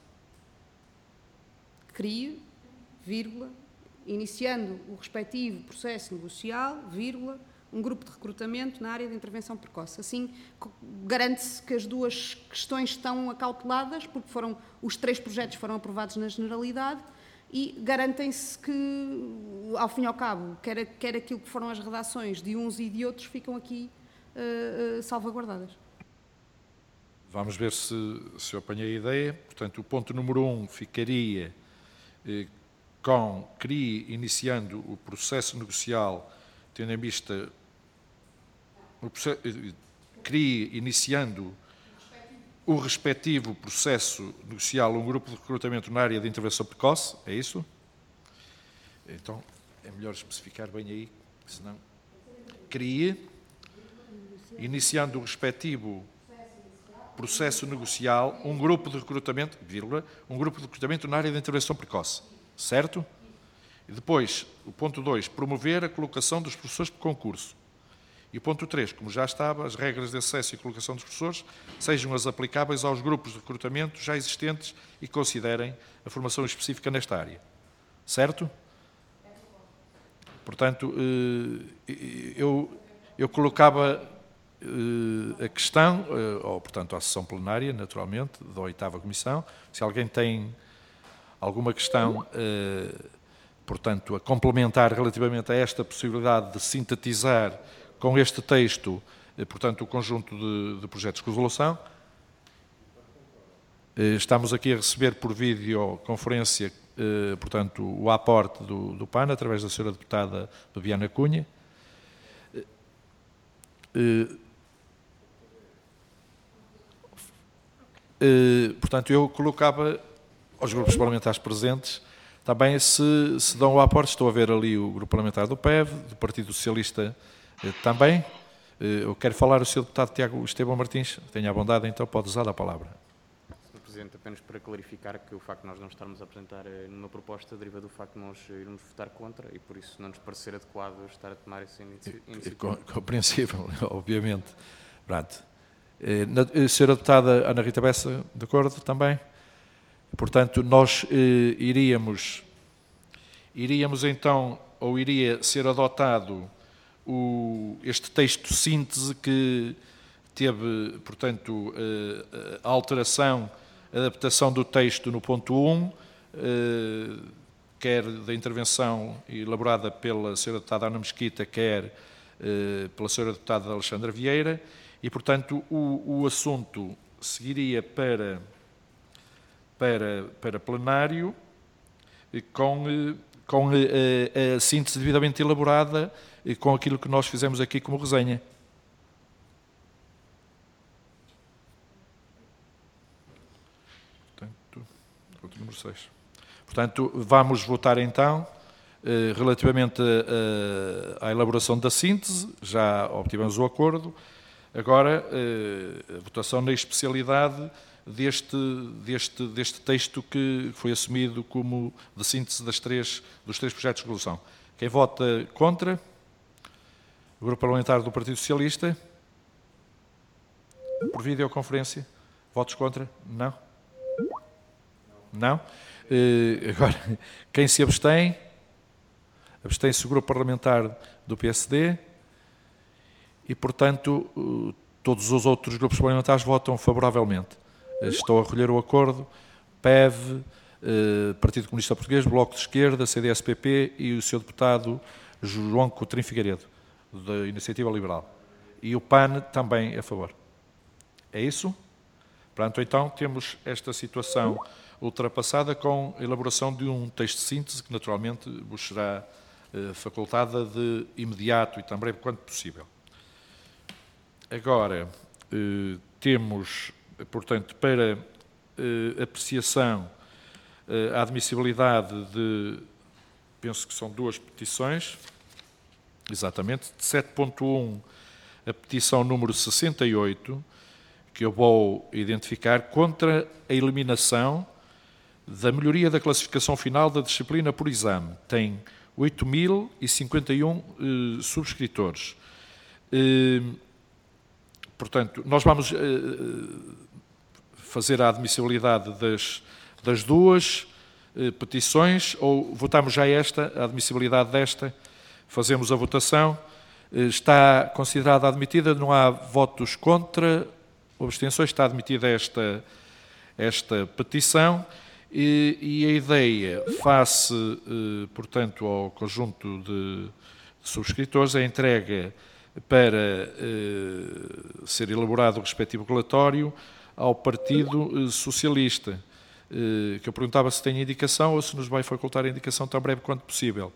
Crie, vírgula, iniciando o respectivo processo negocial, vírgula, um grupo de recrutamento na área de intervenção precoce. Assim, garante-se que as duas questões estão acauteladas, porque foram, os três projetos foram aprovados na generalidade, e garantem-se que, ao fim e ao cabo, quer, quer aquilo que foram as redações de uns e de outros, ficam aqui uh, uh, salvaguardadas. Vamos ver se, se eu apanhei a ideia. Portanto, o ponto número um ficaria eh, com crie iniciando o processo negocial, tendo em vista o processo, eh, crie iniciando o respectivo processo negocial um grupo de recrutamento na área de intervenção precoce, é isso? Então, é melhor especificar bem aí, senão crie iniciando o respectivo processo negocial, um grupo de recrutamento, vírgula, um grupo de recrutamento na área de intervenção precoce, certo? E depois, o ponto dois, promover a colocação dos professores por concurso. E o ponto três, como já estava, as regras de acesso e colocação dos professores sejam as aplicáveis aos grupos de recrutamento já existentes e considerem a formação específica nesta área. Certo? Portanto, eu, eu colocava a questão, ou portanto à sessão plenária, naturalmente, da oitava Comissão, se alguém tem alguma questão, portanto, a complementar relativamente a esta possibilidade de sintetizar com este texto, portanto, o conjunto de, de projetos de resolução. Estamos aqui a receber por videoconferência, portanto, o aporte do, do P A N, através da senhora deputada Bebiana Cunha. Portanto, eu colocava aos grupos parlamentares presentes também se, se dão o aporte. Estou a ver ali o grupo parlamentar do P E V, do Partido Socialista também. Eu quero falar o senhor deputado Tiago Estevão Martins. Tenha a bondade, então, pode usar a palavra. senhor Presidente, apenas para clarificar que o facto de nós não estarmos a apresentar numa proposta deriva do facto de nós irmos votar contra e, por isso, não nos parecer adequado estar a tomar essa iniciativa. Compreensível, obviamente. Pronto. A senhora deputada Ana Rita Bessa, de acordo também? Portanto, nós eh, iríamos, iríamos então, ou iria ser adotado o, este texto síntese que teve, portanto, eh, a alteração, a adaptação do texto no ponto um, eh, quer da intervenção elaborada pela senhora deputada Ana Mesquita, quer eh, pela senhora deputada Alexandra Vieira, e, portanto, o, o assunto seguiria para... Para, para plenário, com, com a, a, a síntese devidamente elaborada, com aquilo que nós fizemos aqui como resenha. Portanto, ponto número seis. Portanto, vamos votar então, relativamente a, a, à elaboração da síntese, já obtivemos o acordo. Agora, a votação na especialidade Deste, deste, deste texto que foi assumido como de síntese das três, dos três projetos de resolução. Quem vota contra? O Grupo Parlamentar do Partido Socialista? Por videoconferência? Votos contra? Não? Não? Uh, agora, quem se abstém? Abstém-se o Grupo Parlamentar do P S D e, portanto, uh, todos os outros grupos parlamentares votam favoravelmente. Estou a recolher o acordo, P E V, eh, Partido Comunista Português, Bloco de Esquerda, C D S P P e o senhor deputado João Coutrinho Figueiredo, da Iniciativa Liberal. E o P A N também a favor. É isso? Portanto, então, temos esta situação ultrapassada com a elaboração de um texto de síntese que, naturalmente, vos será eh, facultada de imediato e tão breve quanto possível. Agora, eh, temos... Portanto, para eh, apreciação, eh, a admissibilidade de, penso que são duas petições, exatamente, de sete ponto um, a petição número sessenta e oito, que eu vou identificar, contra a eliminação da melhoria da classificação final da disciplina por exame. Tem oito mil e cinquenta e um eh, subscritores. Eh, portanto, nós vamos... Eh, fazer a admissibilidade das, das duas eh, petições, ou votamos já esta, a admissibilidade desta, fazemos a votação, eh, está considerada admitida, não há votos contra, ou abstenções, está admitida esta, esta petição, e, e a ideia, face, eh, portanto, ao conjunto de, de subscritores, é entrega para eh, ser elaborado o respectivo relatório ao Partido Socialista, que eu perguntava se tem indicação ou se nos vai facultar a indicação tão breve quanto possível.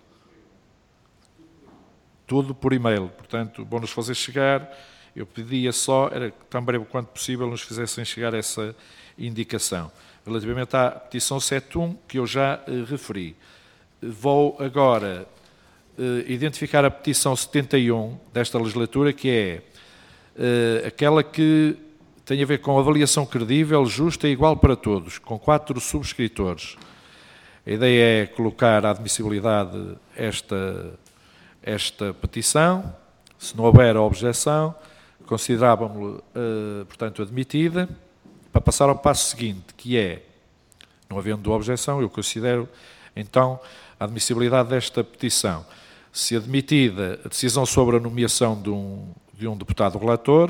Tudo por e-mail, portanto, vão-nos fazer chegar, eu pedia só, era tão breve quanto possível, nos fizessem chegar essa indicação. Relativamente à petição sete ponto um, que eu já eh, referi. Vou agora eh, identificar a petição setenta e um desta legislatura, que é eh, aquela que tem a ver com avaliação credível, justa e igual para todos, com quatro subscritores. A ideia é colocar à admissibilidade esta, esta petição. Se não houver objeção, considerávamos-la, uh, portanto, admitida, para passar ao passo seguinte, que é, não havendo objeção, eu considero, então, a admissibilidade desta petição. Se admitida a decisão sobre a nomeação de um, de um deputado relator,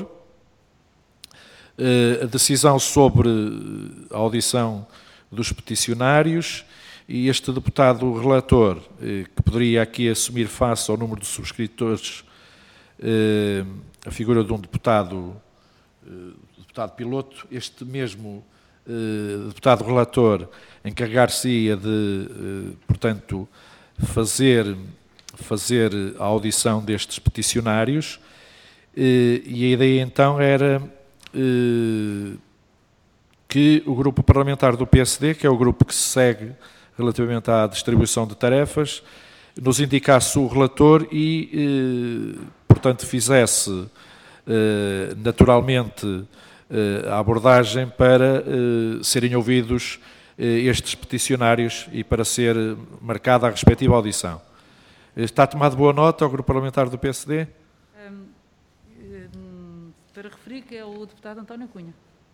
uh, a decisão sobre a audição dos peticionários e este deputado relator, uh, que poderia aqui assumir face ao número de subscritores uh, a figura de um deputado, uh, deputado piloto, este mesmo uh, deputado relator encarregar-se-ia de, uh, portanto, fazer, fazer a audição destes peticionários, uh, e a ideia então era uh, que o grupo parlamentar do P S D, que é o grupo que se segue relativamente à distribuição de tarefas, nos indicasse o relator e, uh, portanto, fizesse Uh, naturalmente uh, a abordagem para uh, serem ouvidos uh, estes peticionários e para ser marcada a respectiva audição. Está tomado boa nota ao grupo parlamentar do P S D? Um, um, para referir que é o deputado António Cunha.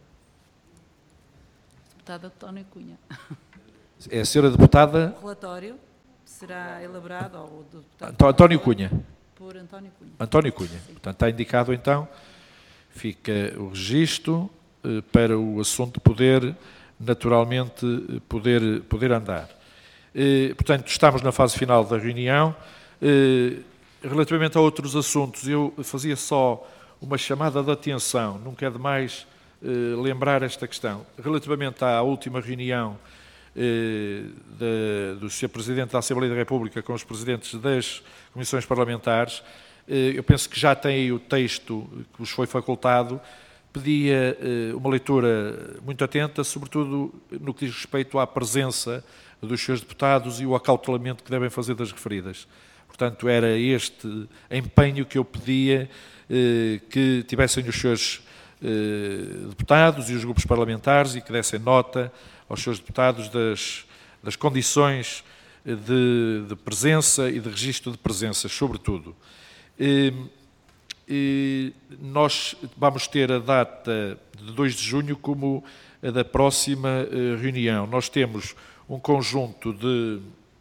Deputado António Cunha. É a senhora deputada? O relatório será elaborado ao deputado António Cunha. Por António Cunha. António Cunha. Sim. Portanto, está indicado então, fica o registro eh, para o assunto poder, naturalmente, poder, poder andar. Eh, portanto, estamos na fase final da reunião. Eh, relativamente a outros assuntos, eu fazia só uma chamada de atenção, nunca é demais eh, lembrar esta questão. Relativamente à última reunião eh, de, do senhor Presidente da Assembleia da República com os Presidentes das Comissões Parlamentares, eh, eu penso que já tem aí o texto que vos foi facultado, pedia eh, uma leitura muito atenta, sobretudo no que diz respeito à presença dos seus deputados e o acautelamento que devem fazer das referidas. Portanto, era este empenho que eu pedia eh, que tivessem os seus eh, deputados e os grupos parlamentares e que dessem nota aos seus deputados das, das condições de, de presença e de registro de presenças, sobretudo. E, e nós vamos ter a data de dois de junho como a da próxima eh, reunião. Nós temos um conjunto de,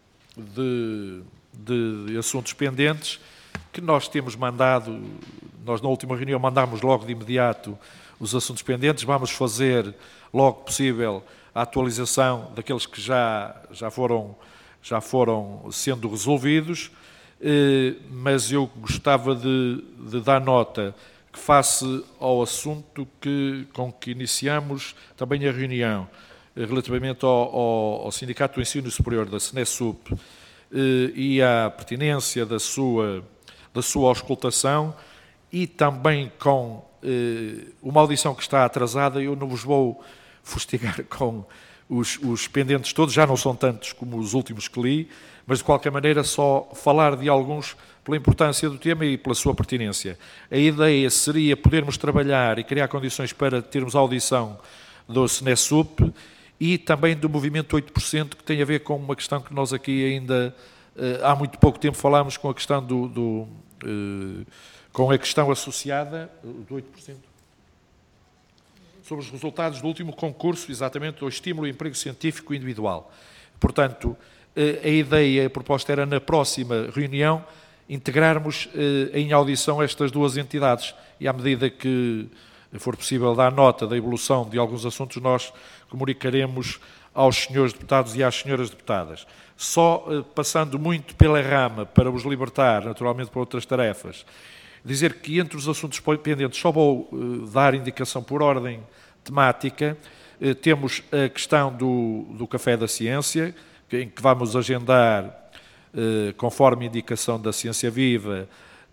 de, de assuntos pendentes que nós temos mandado, nós na última reunião mandámos logo de imediato os assuntos pendentes, vamos fazer logo possível a atualização daqueles que já, já, foram, já foram sendo resolvidos, eh, mas eu gostava de, de dar nota que face ao assunto que, com que iniciamos também a reunião, relativamente ao, ao, ao Sindicato do Ensino Superior da SENESUP eh, e à pertinência da sua, da sua auscultação e também com eh, uma audição que está atrasada, eu não vos vou fustigar com os, os pendentes todos, já não são tantos como os últimos que li, mas de qualquer maneira só falar de alguns pela importância do tema e pela sua pertinência. A ideia seria podermos trabalhar e criar condições para termos a audição do SENESUP e também do movimento oito por cento, que tem a ver com uma questão que nós aqui ainda há muito pouco tempo falámos com a questão do, do com a questão associada do oito por cento. Sobre os resultados do último concurso, exatamente, o estímulo ao emprego científico individual. Portanto, a ideia, a proposta era na próxima reunião integrarmos em audição estas duas entidades e à medida que for possível dar nota da evolução de alguns assuntos, nós comunicaremos aos senhores deputados e às senhoras deputadas. Só passando muito pela rama para vos libertar, naturalmente, para outras tarefas, dizer que entre os assuntos pendentes, só vou dar indicação por ordem temática, temos a questão do, do Café da Ciência, em que vamos agendar, conforme indicação da Ciência Viva,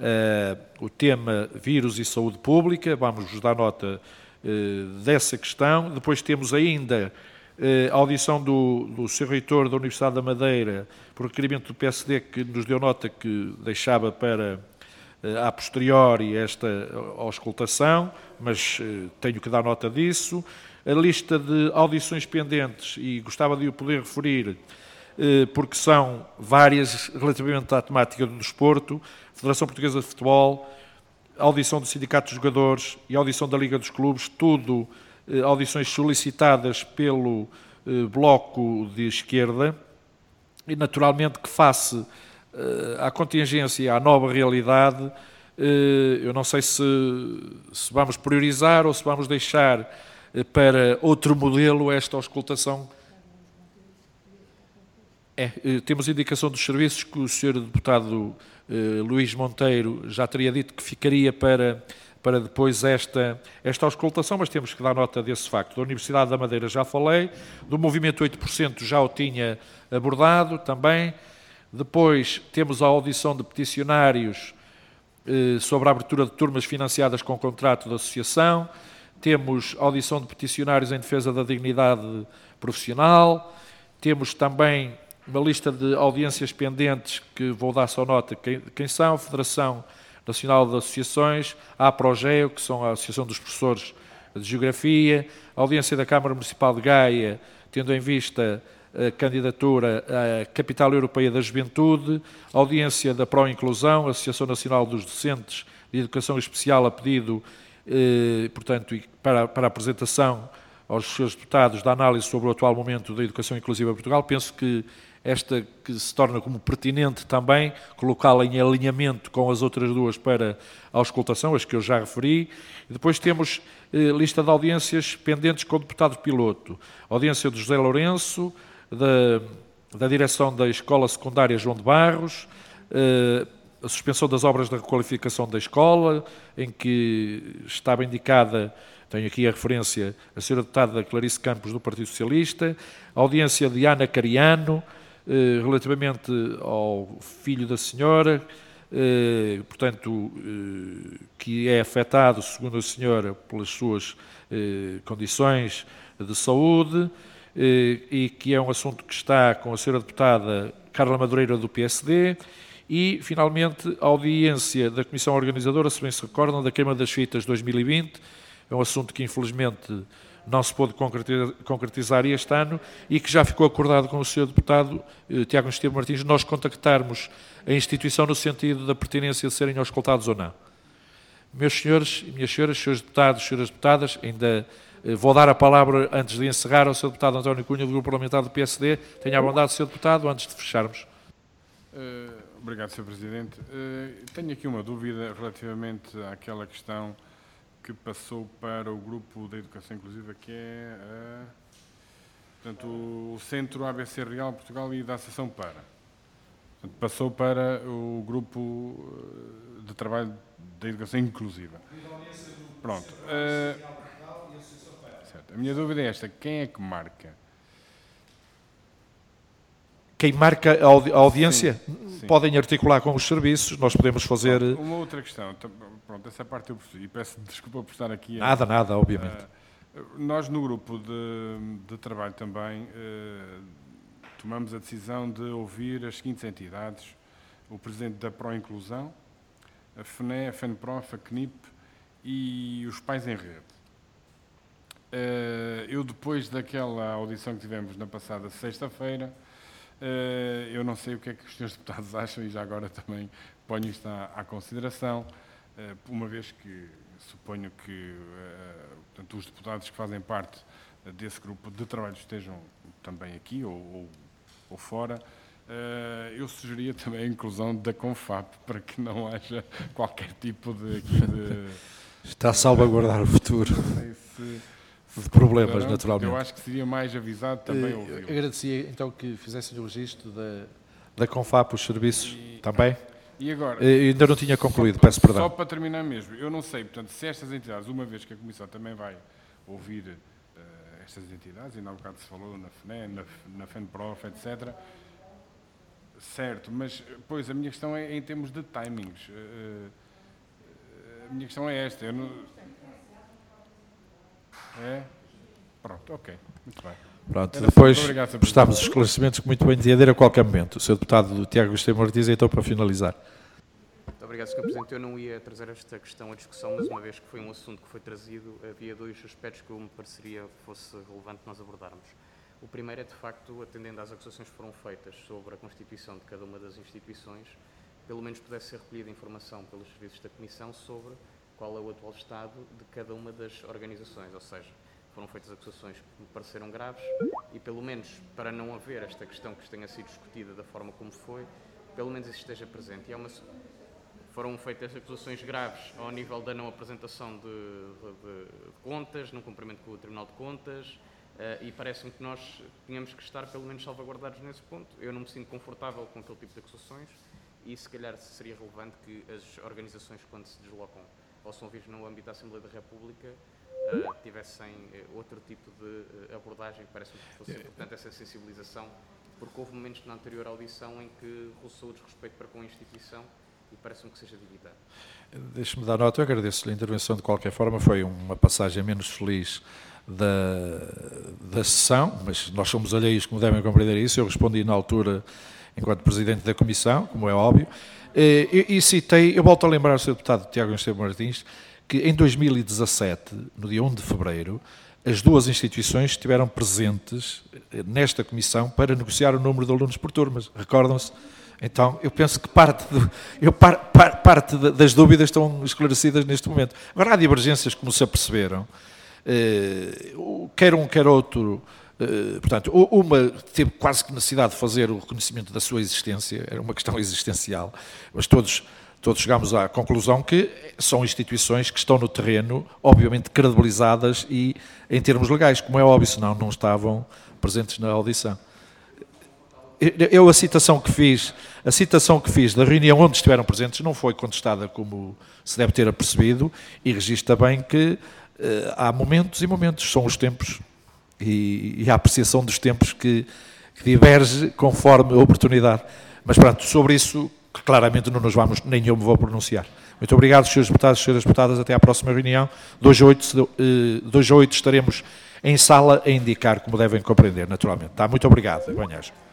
o tema Vírus e Saúde Pública, vamos dar nota dessa questão. Depois temos ainda a audição do, do senhor Reitor da Universidade da Madeira, por requerimento do P S D, que nos deu nota que deixava para a posteriori esta auscultação, mas tenho que dar nota disso. A lista de audições pendentes, e gostava de o poder referir, porque são várias relativamente à temática do desporto, Federação Portuguesa de Futebol, audição do Sindicato dos Jogadores e audição da Liga dos Clubes, tudo audições solicitadas pelo Bloco de Esquerda, e naturalmente que face à contingência, à nova realidade, eu não sei se, se vamos priorizar ou se vamos deixar para outro modelo esta auscultação. É, temos indicação dos serviços que o senhor Deputado eh, Luís Monteiro já teria dito que ficaria para, para depois esta, esta auscultação, mas temos que dar nota desse facto. Da Universidade da Madeira já falei, do Movimento oito por cento já o tinha abordado também. Depois temos a audição de peticionários eh, sobre a abertura de turmas financiadas com contrato de associação. Temos audição de peticionários em defesa da dignidade profissional. Temos também uma lista de audiências pendentes, que vou dar só nota quem, quem são: a Federação Nacional de Associações, a APROGEO, que são a Associação dos Professores de Geografia, a audiência da Câmara Municipal de Gaia, tendo em vista a candidatura à Capital Europeia da Juventude, a audiência da Pró-Inclusão, a Associação Nacional dos Docentes de Educação Especial, a pedido, eh, portanto, para, para a apresentação aos seus deputados da análise sobre o atual momento da educação inclusiva em Portugal. Penso que esta que se torna como pertinente também, colocá-la em alinhamento com as outras duas para a auscultação, as que eu já referi. E depois temos eh, lista de audiências pendentes com o deputado piloto. Audiência do José Lourenço, da, da direção da Escola Secundária João de Barros, eh, a suspensão das obras da requalificação da escola, em que estava indicada, tenho aqui a referência, a senhora deputada Clarice Campos, do Partido Socialista, a audiência de Ana Cariano, eh, relativamente ao filho da senhora, eh, portanto, eh, que é afetado, segundo a senhora, pelas suas eh, condições de saúde, eh, e que é um assunto que está com a senhora deputada Carla Madureira, do P S D, e, finalmente, a audiência da Comissão Organizadora, se bem se recordam, da Queima das Fitas dois mil e vinte, é um assunto que, infelizmente, não se pôde concretizar este ano e que já ficou acordado com o senhor Deputado eh, Tiago Esteban Martins, nós contactarmos a instituição no sentido da pertinência de serem auscultados ou não. Meus senhores e minhas senhoras, senhores deputados, senhoras deputadas, ainda eh, vou dar a palavra, antes de encerrar, ao senhor Deputado António Cunha, do Grupo Parlamentar do P S D. Tenha a bondade, senhor Deputado, antes de fecharmos. Uh, obrigado, senhor Presidente. Uh, tenho aqui uma dúvida relativamente àquela questão que passou para o Grupo da Educação Inclusiva, que é uh, portanto, o Centro A B C Real Portugal e da Associação para. Portanto, passou para o Grupo de Trabalho da Educação Inclusiva. Pronto. Uh, certo. A minha dúvida é esta: quem é que marca? Quem marca a, audi a audiência? Sim, sim. Podem articular com os serviços, nós podemos fazer... Uma outra questão, pronto, essa parte eu percebi, e peço desculpa por estar aqui... Nada, a, nada, obviamente. Uh, nós, no grupo de, de trabalho também, uh, tomamos a decisão de ouvir as seguintes entidades: o Presidente da Pró-Inclusão, a F N E, a FENPROF, a C N I P e os Pais em Rede. Uh, eu, depois daquela audição que tivemos na passada sexta-feira, Uh, eu não sei o que é que os senhores deputados acham, e já agora também ponho isto à, à consideração, uh, uma vez que suponho que uh, portanto, os deputados que fazem parte desse grupo de trabalho estejam também aqui ou, ou, ou fora. Uh, eu sugeria também a inclusão da CONFAP, para que não haja qualquer tipo de... Aqui de Está a salvaguardar o futuro. Não sei se, de problemas, naturalmente. Eu acho que seria mais avisado também uh, ouvi-lo. Agradecia então que fizessem o registro da, da CONFAP, os serviços, e, também. E agora? Uh, ainda não tinha concluído, só, peço perdão. Só para terminar mesmo, eu não sei, portanto, se estas entidades, uma vez que a Comissão também vai ouvir uh, estas entidades, e há um bocado se falou na F N E, na, na FENPROF, etcétera, certo, mas, pois, a minha questão é em termos de timings. Uh, a minha questão é esta, eu não... É? Pronto, ok, muito bem. Pronto, Era depois obrigado, prestamos os esclarecimentos que muito bem entender a qualquer momento. O senhor Deputado Tiago Esteban Martins, então, para finalizar. Muito obrigado, senhor Presidente. Eu não ia trazer esta questão à discussão, mas uma vez que foi um assunto que foi trazido, havia dois aspectos que eu me pareceria que fosse relevante nós abordarmos. O primeiro é, de facto, atendendo às acusações que foram feitas sobre a constituição de cada uma das instituições, pelo menos pudesse ser recolhida informação pelos serviços da Comissão sobre qual é o atual estado de cada uma das organizações, ou seja, foram feitas acusações que me pareceram graves e, pelo menos, para não haver esta questão que tenha sido discutida da forma como foi, pelo menos isso esteja presente. E é uma, foram feitas acusações graves ao nível da não apresentação de, de, de contas, não cumprimento com o Tribunal de Contas, uh, e parece-me que nós tínhamos que estar, pelo menos, salvaguardados nesse ponto. Eu não me sinto confortável com aquele tipo de acusações e, se calhar, seria relevante que as organizações, quando se deslocam ou são vistos no âmbito da Assembleia da República, uh, tivessem uh, outro tipo de uh, abordagem. Parece-me que fosse importante essa sensibilização, porque houve momentos na anterior audição em que roçou o desrespeito para com a instituição e parece-me que seja de evitar. Deixe-me dar nota, eu agradeço-lhe a intervenção de qualquer forma, foi uma passagem menos feliz da, da sessão, mas nós somos alheios, como devem compreender isso, eu respondi na altura enquanto Presidente da Comissão, como é óbvio, e, e citei, eu volto a lembrar ao senhor Deputado Tiago Esteban Martins, que em dois mil e dezassete, no dia primeiro de fevereiro, as duas instituições estiveram presentes nesta comissão para negociar o número de alunos por turmas. Recordam-se? Então, eu penso que parte, do, eu par, par, parte das dúvidas estão esclarecidas neste momento. Agora, há divergências, como se aperceberam, eh, quer um, quer outro. Eh, portanto, uma teve quase que necessidade de fazer o reconhecimento da sua existência, era uma questão existencial, mas todos... Todos chegámos à conclusão que são instituições que estão no terreno, obviamente credibilizadas e em termos legais, como é óbvio, senão não estavam presentes na audição. Eu, a citação que fiz, a citação que fiz da reunião onde estiveram presentes não foi contestada como se deve ter apercebido e registra bem que uh, há momentos e momentos, são os tempos e, e a apreciação dos tempos que, que diverge conforme a oportunidade. Mas pronto, sobre isso... que claramente não nos vamos, nem eu me vou pronunciar. Muito obrigado, senhores deputados e senhoras deputadas, até à próxima reunião. dois a oito estaremos em sala a indicar, como devem compreender, naturalmente. Tá? Muito obrigado. Aguanhas.